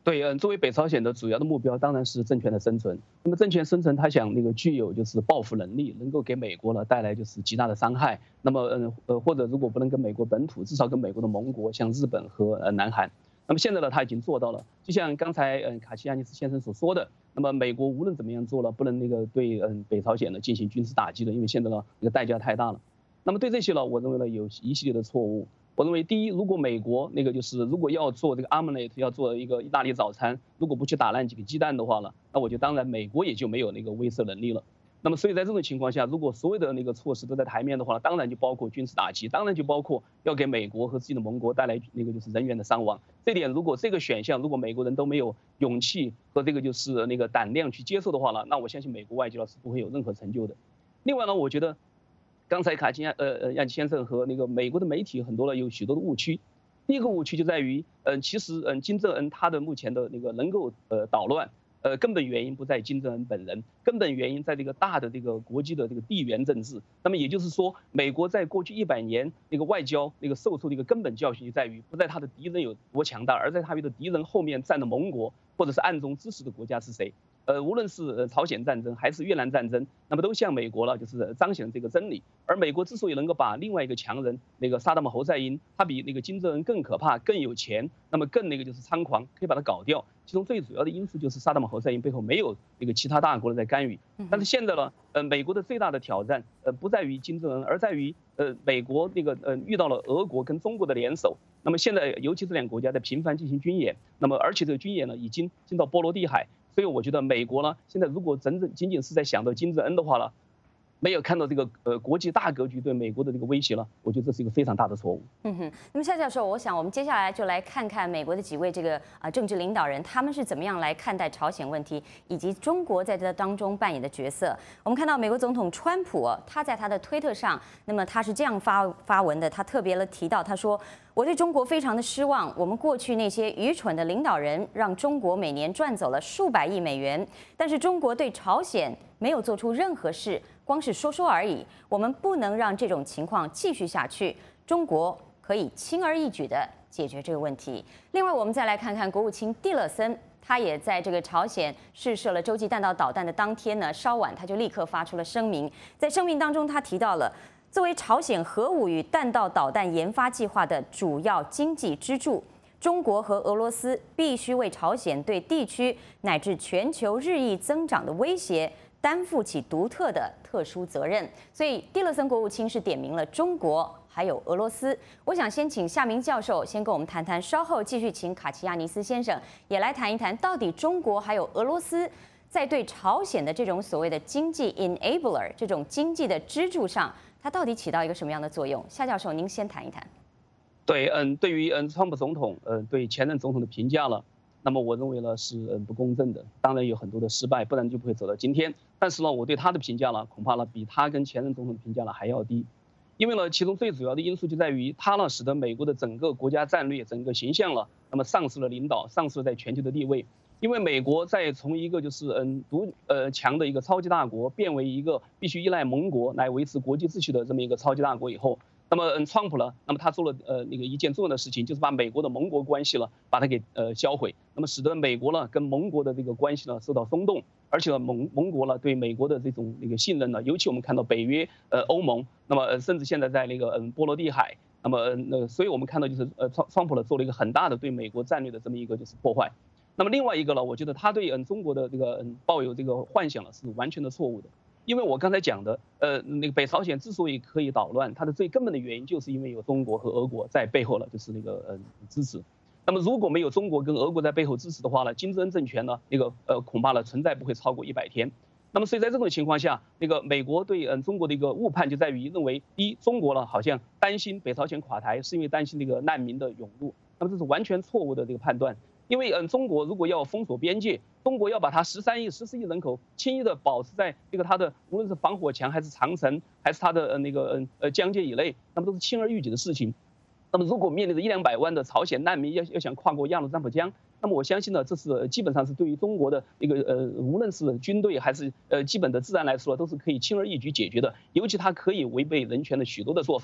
对，作为北朝鲜的主要的目标当然是政权的生存。那么政权生存，他想具有就是报复能力，能够给美国呢带来就是极大的伤害。那么或者如果不能跟美国本土，至少跟美国的盟国，像日本和南韩。那么现在呢，他已经做到了。就像刚才卡齐亚尼斯先生所说的，那么美国无论怎么样做了，不能对北朝鲜呢进行军事打击的，因为现在呢代价太大了。那么对这些呢，我认为呢有一系列的错误。我认为第一，如果美国如果要做这个 omelette， 要做一个意大利早餐，如果不去打烂几个鸡蛋的话呢，那我觉得当然美国也就没有威慑能力了。那么所以在这种情况下，如果所有的措施都在台面的话，当然就包括军事打击，当然就包括要给美国和自己的盟国带来人员的伤亡。这点如果这个选项，如果美国人都没有勇气和胆量去接受的话呢，那我相信美国外交是不会有任何成就的。另外呢，我觉得刚才卡金亚先生和美国的媒体很多有许多的误区。第一个误区就在于，其实金正恩他的目前的能够捣乱。根本原因不在金正恩本人，根本原因在大的国际的地缘政治。那么也就是说，美国在过去100年外交受出的一个根本教训就在于，不在他的敌人有多强大，而在他的敌人后面站的盟国或者是暗中支持的国家是谁。无论是朝鲜战争还是越南战争，那么都向美国就是彰显了这个真理。而美国之所以能够把另外一个强人萨达姆侯赛因，他比金正恩更可怕、更有钱，那么更猖狂，可以把他搞掉。其中最主要的因素就是萨达姆侯赛因背后没有其他大国在干预。但是现在呢，美国的最大的挑战不在于金正恩，而在于美国遇到了俄国跟中国的联手。那么现在尤其这两个国家在频繁进行军演，那么而且这个军演呢已经进到波罗的海。所以我觉得美国呢，现在如果仅仅是在想到金正恩的话呢，没有看到国际大格局对美国的威胁了，我觉得这是一个非常大的错误。 那么夏教授，我想我们接下来就来看看美国的几位政治领导人，他们是怎么样来看待朝鲜问题，以及中国在这当中扮演的角色。我们看到美国总统川普，他在他的推特上，那么他是这样发文的，他特别提到，他说：“我对中国非常的失望，我们过去那些愚蠢的领导人让中国每年赚走了数百亿美元，但是中国对朝鲜没有做出任何事，光是说说而已。我们不能让这种情况继续下去，中国可以轻而易举地解决这个问题。”另外，我们再来看看国务卿蒂勒森，他也在朝鲜试射了洲际弹道导弹的当天呢，稍晚他就立刻发出了声明，在声明当中他提到了，作为朝鲜核武与弹道导弹研发计划的主要经济支柱，中国和俄罗斯必须为朝鲜对地区乃至全球日益增长的威胁担负起独特的特殊责任。所以蒂勒森国务卿是点名了中国还有俄罗斯。我想先请夏明教授先跟我们谈谈，稍后继续请卡齐亚尼斯先生也来谈一谈，到底中国还有俄罗斯在对朝鲜的这种所谓的经济 enabler 这种经济的支柱上，它到底起到一个什么样的作用？夏教授，您先谈一谈。 对，对于川普总统对前任总统的评价了，那么我认为呢是不公正的，当然有很多的失败，不然就不会走到今天。但是呢，我对他的评价呢，恐怕呢比他跟前任总统的评价呢还要低，因为呢，其中最主要的因素就在于他呢使得美国的整个国家战略、整个形象了，那么丧失了领导，丧失了在全球的地位。因为美国在从一个强的一个超级大国，变为一个必须依赖盟国来维持国际秩序的这么一个超级大国以后，那么川普呢，那么他做了一件重要的事情，就是把美国的盟国关系了，把它给销毁，那么使得美国呢跟盟国的这个关系呢受到松动，而且呢盟国呢对美国的这种信任呢，尤其我们看到北约、欧盟，那么甚至现在在波罗的海，那么所以我们看到就是川普呢做了一个很大的对美国战略的这么一个破坏。那么另外一个呢，我觉得他对中国的抱有幻想呢是完全的错误的，因为我刚才讲的北朝鲜之所以可以捣乱，它的最根本的原因就是因为有中国和俄国在背后了支持。那么如果没有中国跟俄国在背后支持的话呢，金正恩政权呢恐怕呢存在不会超过100天。那么所以在这种情况下，美国对中国的一个误判就在于认为，第一，中国呢好像担心北朝鲜垮台是因为担心难民的涌入，那么这是完全错误的判断。因为中国如果要封锁边界，中国要把它13亿、14亿人口轻易的保持在它的无论是防火墙还是长城，还是它的疆界以内，那么都是轻而易举的事情。那么如果面临着100-200万的朝鲜难民要想跨过鸭绿占卜江，那么我相信呢，这是基本上是对于中国的无论是军队还是基本的治安来说，都是可以轻而易举解决的，尤其它可以违背人权的许多的做法。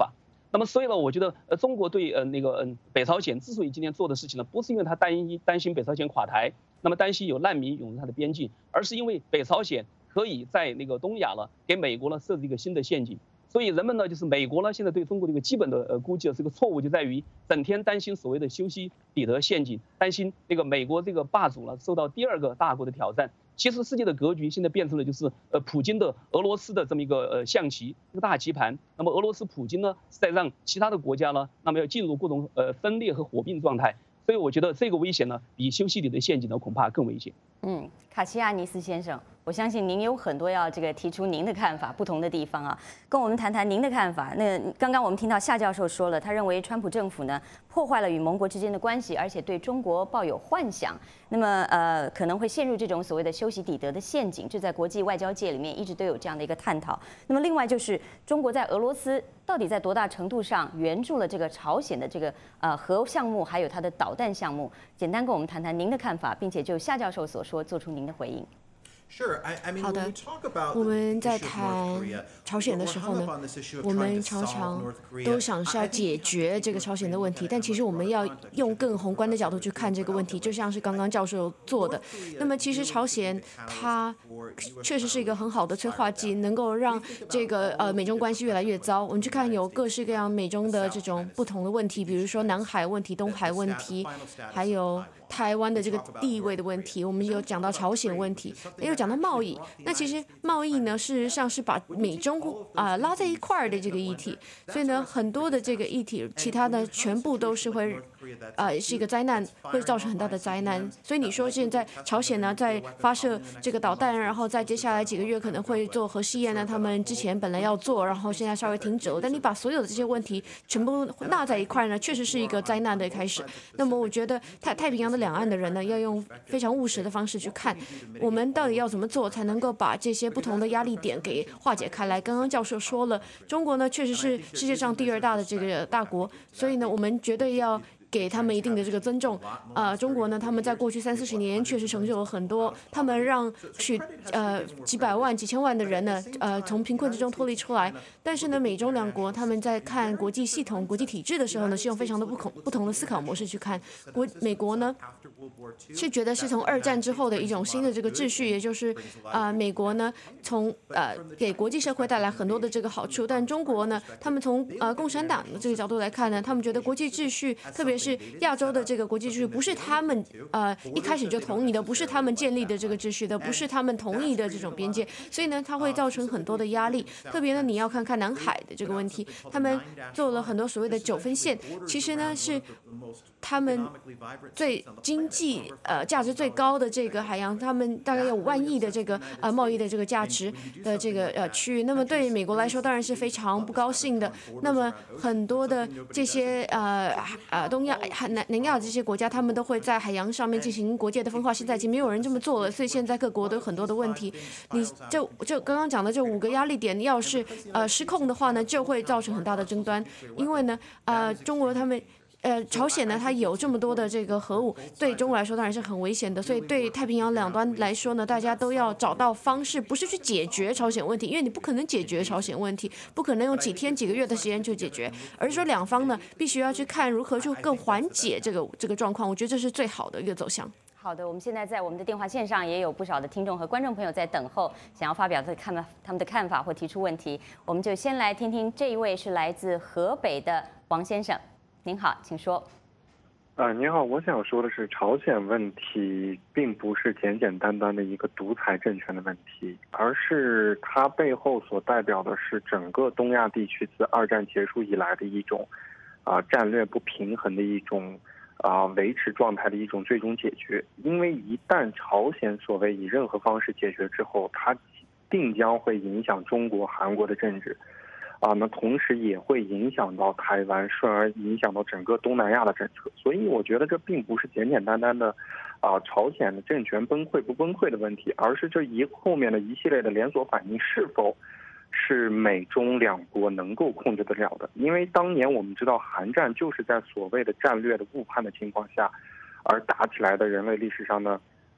那么所以呢，我觉得中国对北朝鲜之所以今天做的事情呢，不是因为他担心北朝鲜垮台，那么担心有难民涌入他的边境，而是因为北朝鲜可以在东亚呢给美国呢设置一个新的陷阱。所以人们呢，就是美国呢，现在对中国的一个基本的估计是个错误，就在于整天担心所谓的修昔底德陷阱，担心美国这个霸主呢受到第二个大国的挑战。其实世界的格局现在变成了就是普京的俄罗斯的这么一个象棋，这个大棋盘。那么俄罗斯普京呢是在让其他的国家呢，那么要进入各种分裂和火并状态。所以我觉得这个危险呢，比修昔底德陷阱呢恐怕更危险。 卡西亚尼斯先生，我相信您有很多要提出您的看法，不同的地方啊，跟我们谈谈您的看法。那刚刚我们听到夏教授说了，他认为川普政府呢破坏了与盟国之间的关系，而且对中国抱有幻想，那么可能会陷入这种所谓的修昔底德的陷阱，这在国际外交界里面一直都有这样的一个探讨。那么另外就是中国在俄罗斯到底在多大程度上援助了这个朝鲜的这个核项目，还有它的导弹项目？简单跟我们谈谈您的看法，并且就夏教授所说做出您的回应。 好的，我们在谈朝鲜的时候呢，我们常常都想是要解决这个朝鲜的问题，但其实我们要用更宏观的角度去看这个问题，就像是刚刚教授做的。那么其实朝鲜它确实是一个很好的催化剂，能够让这个美中关系越来越糟。我们去看有各式各样美中的这种不同的问题，比如说南海问题、东海问题，还有台湾的这个地位的问题，我们有讲到朝鲜问题，也有讲到贸易。那其实贸易呢，事实上是把美中拉在一块儿的这个议题，所以呢，很多的这个议题，其他的全部都是会是一个灾难，会造成很大的灾难。所以你说现在朝鲜呢在发射这个导弹，然后在接下来几个月可能会做核试验呢，他们之前本来要做，然后现在稍微停止了。但你把所有的这些问题全部纳在一块呢，确实是一个灾难的开始。那么我觉得太平洋的两岸的人呢，要用非常务实的方式去看，我们到底要怎么做才能够把这些不同的压力点给化解开来。刚刚教授说了，中国呢确实是世界上第2大的这个大国，所以呢我们绝对要给他们一定的这个尊重。中国呢，他们在过去30-40年确实成就了很多，他们让几百万、几千万的人呢，从贫困之中脱离出来。但是呢，美中两国他们在看国际系统、国际体制的时候呢，是用非常的不同的思考模式去看。美国呢，是觉得是从2战之后的一种新的这个秩序，也就是美国呢从给国际社会带来很多的这个好处，但中国呢，他们从共产党的这个角度来看呢，他们觉得国际秩序，特别是亚洲的这个国际秩序，不是他们一开始就同意的，不是他们建立的这个秩序的，不是他们同意的这种边界，所以呢，它会造成很多的压力。特别呢，你要看看南海的这个问题，他们做了很多所谓的9分线，其实呢是他们最经济价值最高的这个海洋，他们大概有5万亿的这个贸易的这个价值的这个区域。那么对于美国来说，当然是非常不高兴的。那么很多的这些东亚、南亚这些国家，他们都会在海洋上面进行国界的分化。现在已经没有人这么做了，所以现在各国都有很多的问题。你就刚刚讲的这5个压力点，要是失控的话呢，就会造成很大的争端。因为呢，中国他们。朝鲜呢，它有这么多的这个核武，对中国来说当然是很危险的。所以对太平洋两端来说呢，大家都要找到方式，不是去解决朝鲜问题，因为你不可能解决朝鲜问题，不可能用几天几个月的时间去解决，而是说两方呢必须要去看如何去更缓解这个状况。我觉得这是最好的一个走向。 好的，我们现在在我们的电话线上也有不少的听众和观众朋友在等候，想要发表他们的看法或提出问题。我们就先来听听这一位是来自河北的王先生。您好，请说。 您好，我想说的是，朝鲜问题并不是简简单单的一个独裁政权的问题，而是它背后所代表的是整个东亚地区自2战结束以来的一种战略不平衡的一种维持状态的一种最终解决。因为一旦朝鲜所谓以任何方式解决之后，它定将会影响中国、韩国的政治。那同时也会影响到台湾，顺而影响到整个东南亚的政策。所以我觉得这并不是简简单单的朝鲜的政权崩溃不崩溃的问题，而是这后面的一系列的连锁反应是否是美中两国能够控制得了的。因为当年我们知道韩战就是在所谓的战略的误判的情况下而打起来的人类历史上的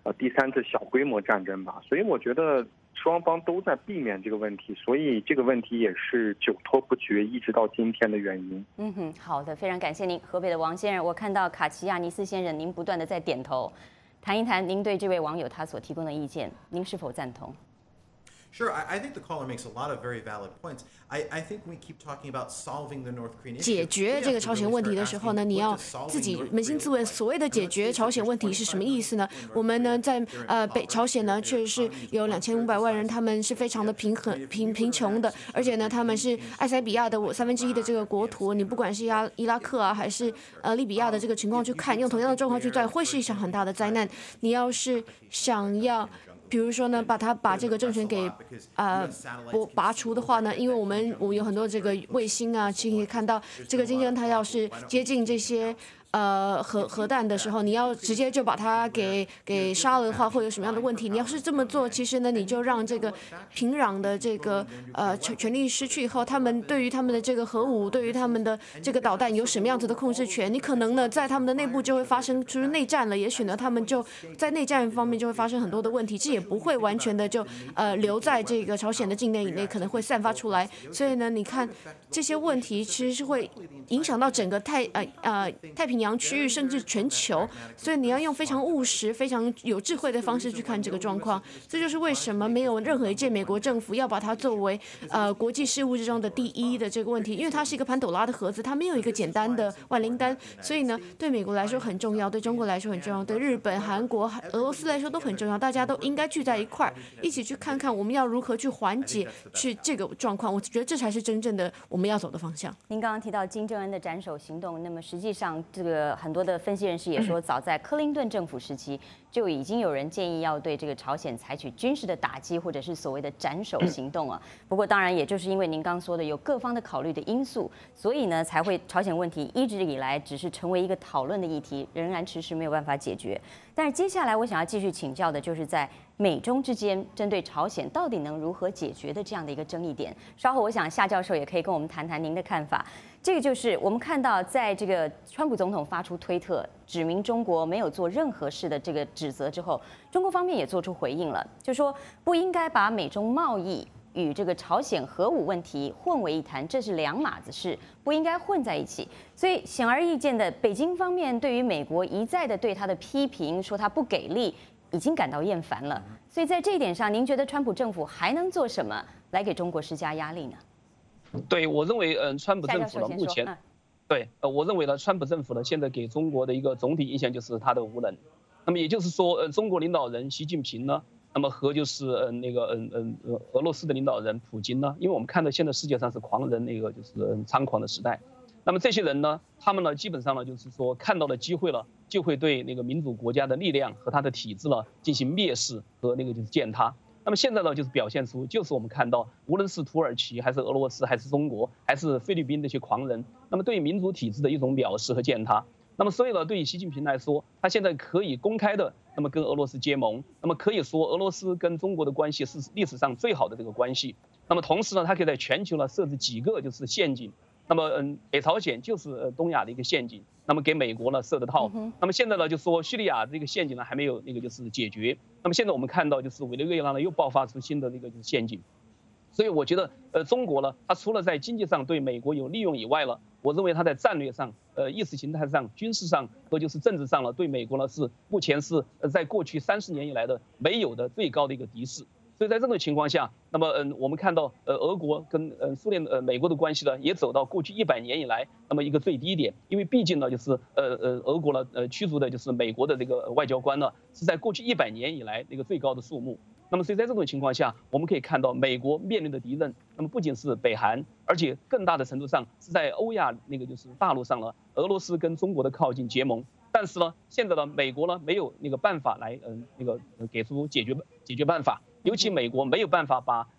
第3次小规模战争吧。所以我觉得双方都在避免这个问题，所以这个问题也是久拖不决，一直到今天的原因。 好的，非常感谢您，河北的王先生。我看到卡奇亚尼斯先生，您不断的在点头，谈一谈您对这位网友他所提供的意见，您是否赞同？ Sure, I think the caller makes a lot of very valid points. I think we keep talking about solving the North Korean issue. 解决这个朝鲜问题的时候呢，你要自己扪心自问，所谓的解决朝鲜问题是什么意思呢？我们呢，在北朝鲜呢，确实是有2500万人，他们是非常的贫穷的，而且呢，他们是埃塞比亚的1/3的这个国土。你不管是伊拉克啊，还是利比亚的这个情况去看，用同样的状况去战，会是一场很大的灾难。你要是想要 比如说呢，把这个政权给拔除的话呢，因为我们有很多这个卫星啊，其实可以看到这个金正恩他要是接近这些核弹的时候，你要直接就把它给杀了的话，会有什么样的问题？你要是这么做，其实呢，你就让这个平壤的这个权力失去以后，他们对于他们的这个核武，对于他们的这个导弹有什么样子的控制权？你可能呢，在他们的内部就会发生出内战了。也许呢，他们就在内战方面就会发生很多的问题，这也不会完全的就留在这个朝鲜的境内以内，可能会散发出来。所以呢，你看这些问题其实是会影响到整个太平洋区域，甚至全球，所以你要用非常务实、非常有智慧的方式去看这个状况。这就是为什么没有任何一届美国政府要把它作为国际事务之中的第一的这个问题，因为它是一个潘朵拉的盒子，它没有一个简单的万灵丹。所以呢，对美国来说很重要，对中国来说很重要，对日本、韩国、俄罗斯来说都很重要。大家都应该聚在一块儿，一起去看看我们要如何去缓解这个状况。我觉得这才是真正的我们要走的方向。 您刚刚提到金正恩的斩首行动，那么实际上这个很多的分析人士也说，早在克林顿政府时期就已经有人建议要对这个朝鲜采取军事的打击，或者是所谓的斩首行动啊。不过当然，也就是因为您刚说的有各方的考虑的因素，所以呢才会朝鲜问题一直以来只是成为一个讨论的议题，仍然迟迟没有办法解决。但是接下来我想要继续请教的就是在美中之间针对朝鲜到底能如何解决的这样的一个争议点。稍后我想夏教授也可以跟我们谈谈您的看法。这个就是我们看到，在这个川普总统发出推特指明中国没有做任何事的这个指责之后，中国方面也做出回应了，就说不应该把美中贸易与这个朝鲜核武问题混为一谈，这是两码子事，不应该混在一起。所以显而易见的，北京方面对于美国一再的对他的批评，说他不给力，已经感到厌烦了。所以在这一点上，您觉得川普政府还能做什么来给中国施加压力呢？ 对，我认为，川普政府呢，目前，我认为呢，川普政府呢，现在给中国的一个总体印象就是他的无能。那么也就是说，中国领导人习近平呢，那么和就是俄罗斯的领导人普京呢，因为我们看到现在世界上是狂人那个就是猖狂的时代。那么这些人呢，他们呢，基本上呢，就是说看到了机会了，就会对那个民主国家的力量和他的体制呢进行蔑视和那个就是践踏。那么现在呢，就是表现出，就是我们看到，无论是土耳其还是俄罗斯，还是中国，还是菲律宾这些狂人，那么对民主体制的一种藐视和践踏。那么所以呢，对于习近平来说，他现在可以公开的，那么跟俄罗斯结盟，那么可以说俄罗斯跟中国的关系是历史上最好的这个关系。那么同时呢，他可以在全球呢设置几个就是陷阱。那么北朝鲜就是东亚的一个陷阱，那么给美国呢设的套。那么现在呢，就说叙利亚这个陷阱呢还没有那个就是解决。那么现在我们看到就是委内瑞拉呢又爆发出新的那个就是陷阱。所以我觉得中国呢，它除了在经济上对美国有利用以外呢，我认为它在战略上、意识形态上、军事上和就是政治上呢，对美国呢是目前是在过去30年以来的没有的最高的一个敌视。所以在这种情况下，那么我们看到俄国跟苏联美国的关系呢，也走到过去100年以来那么一个最低点，因为毕竟呢就是俄国呢驱逐的就是美国的这个外交官呢，是在过去100年以来那个最高的数目。那么所以在这种情况下，我们可以看到美国面临的敌人，那么不仅是北韩，而且更大的程度上是在欧亚那个就是大陆上了，俄罗斯跟中国的靠近结盟。但是呢，现在呢，美国呢没有那个办法来那个给出解决办法。尤其美国没有办法把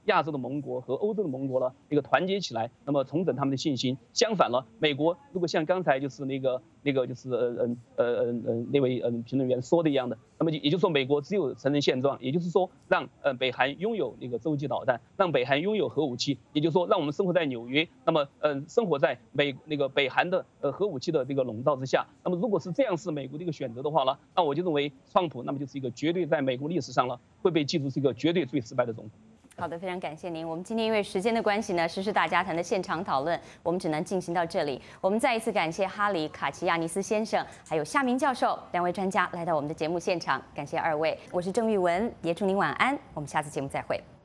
亚洲的盟国和欧洲的盟国呢一个团结起来，那么重整他们的信心。相反了，美国如果像刚才就是那个就是那位评论员说的一样的，那么也就是说美国只有承认现状，也就是说让北韩拥有那个洲际导弹，让北韩拥有核武器，也就是说让我们生活在纽约，那么生活在北韩的核武器的这个笼罩之下。那么如果是这样是美国的一个选择的话呢，那我就认为川普那么就是一个绝对在美国历史上呢会被记住是一个绝对最失败的总统。 好的，非常感谢您。我们今天因为时间的关系呢，时事大家谈的现场讨论我们只能进行到这里。我们再一次感谢哈里·卡奇亚尼斯先生还有夏明教授两位专家来到我们的节目现场，感谢二位。我是郑玉文，也祝您晚安。我们下次节目再会。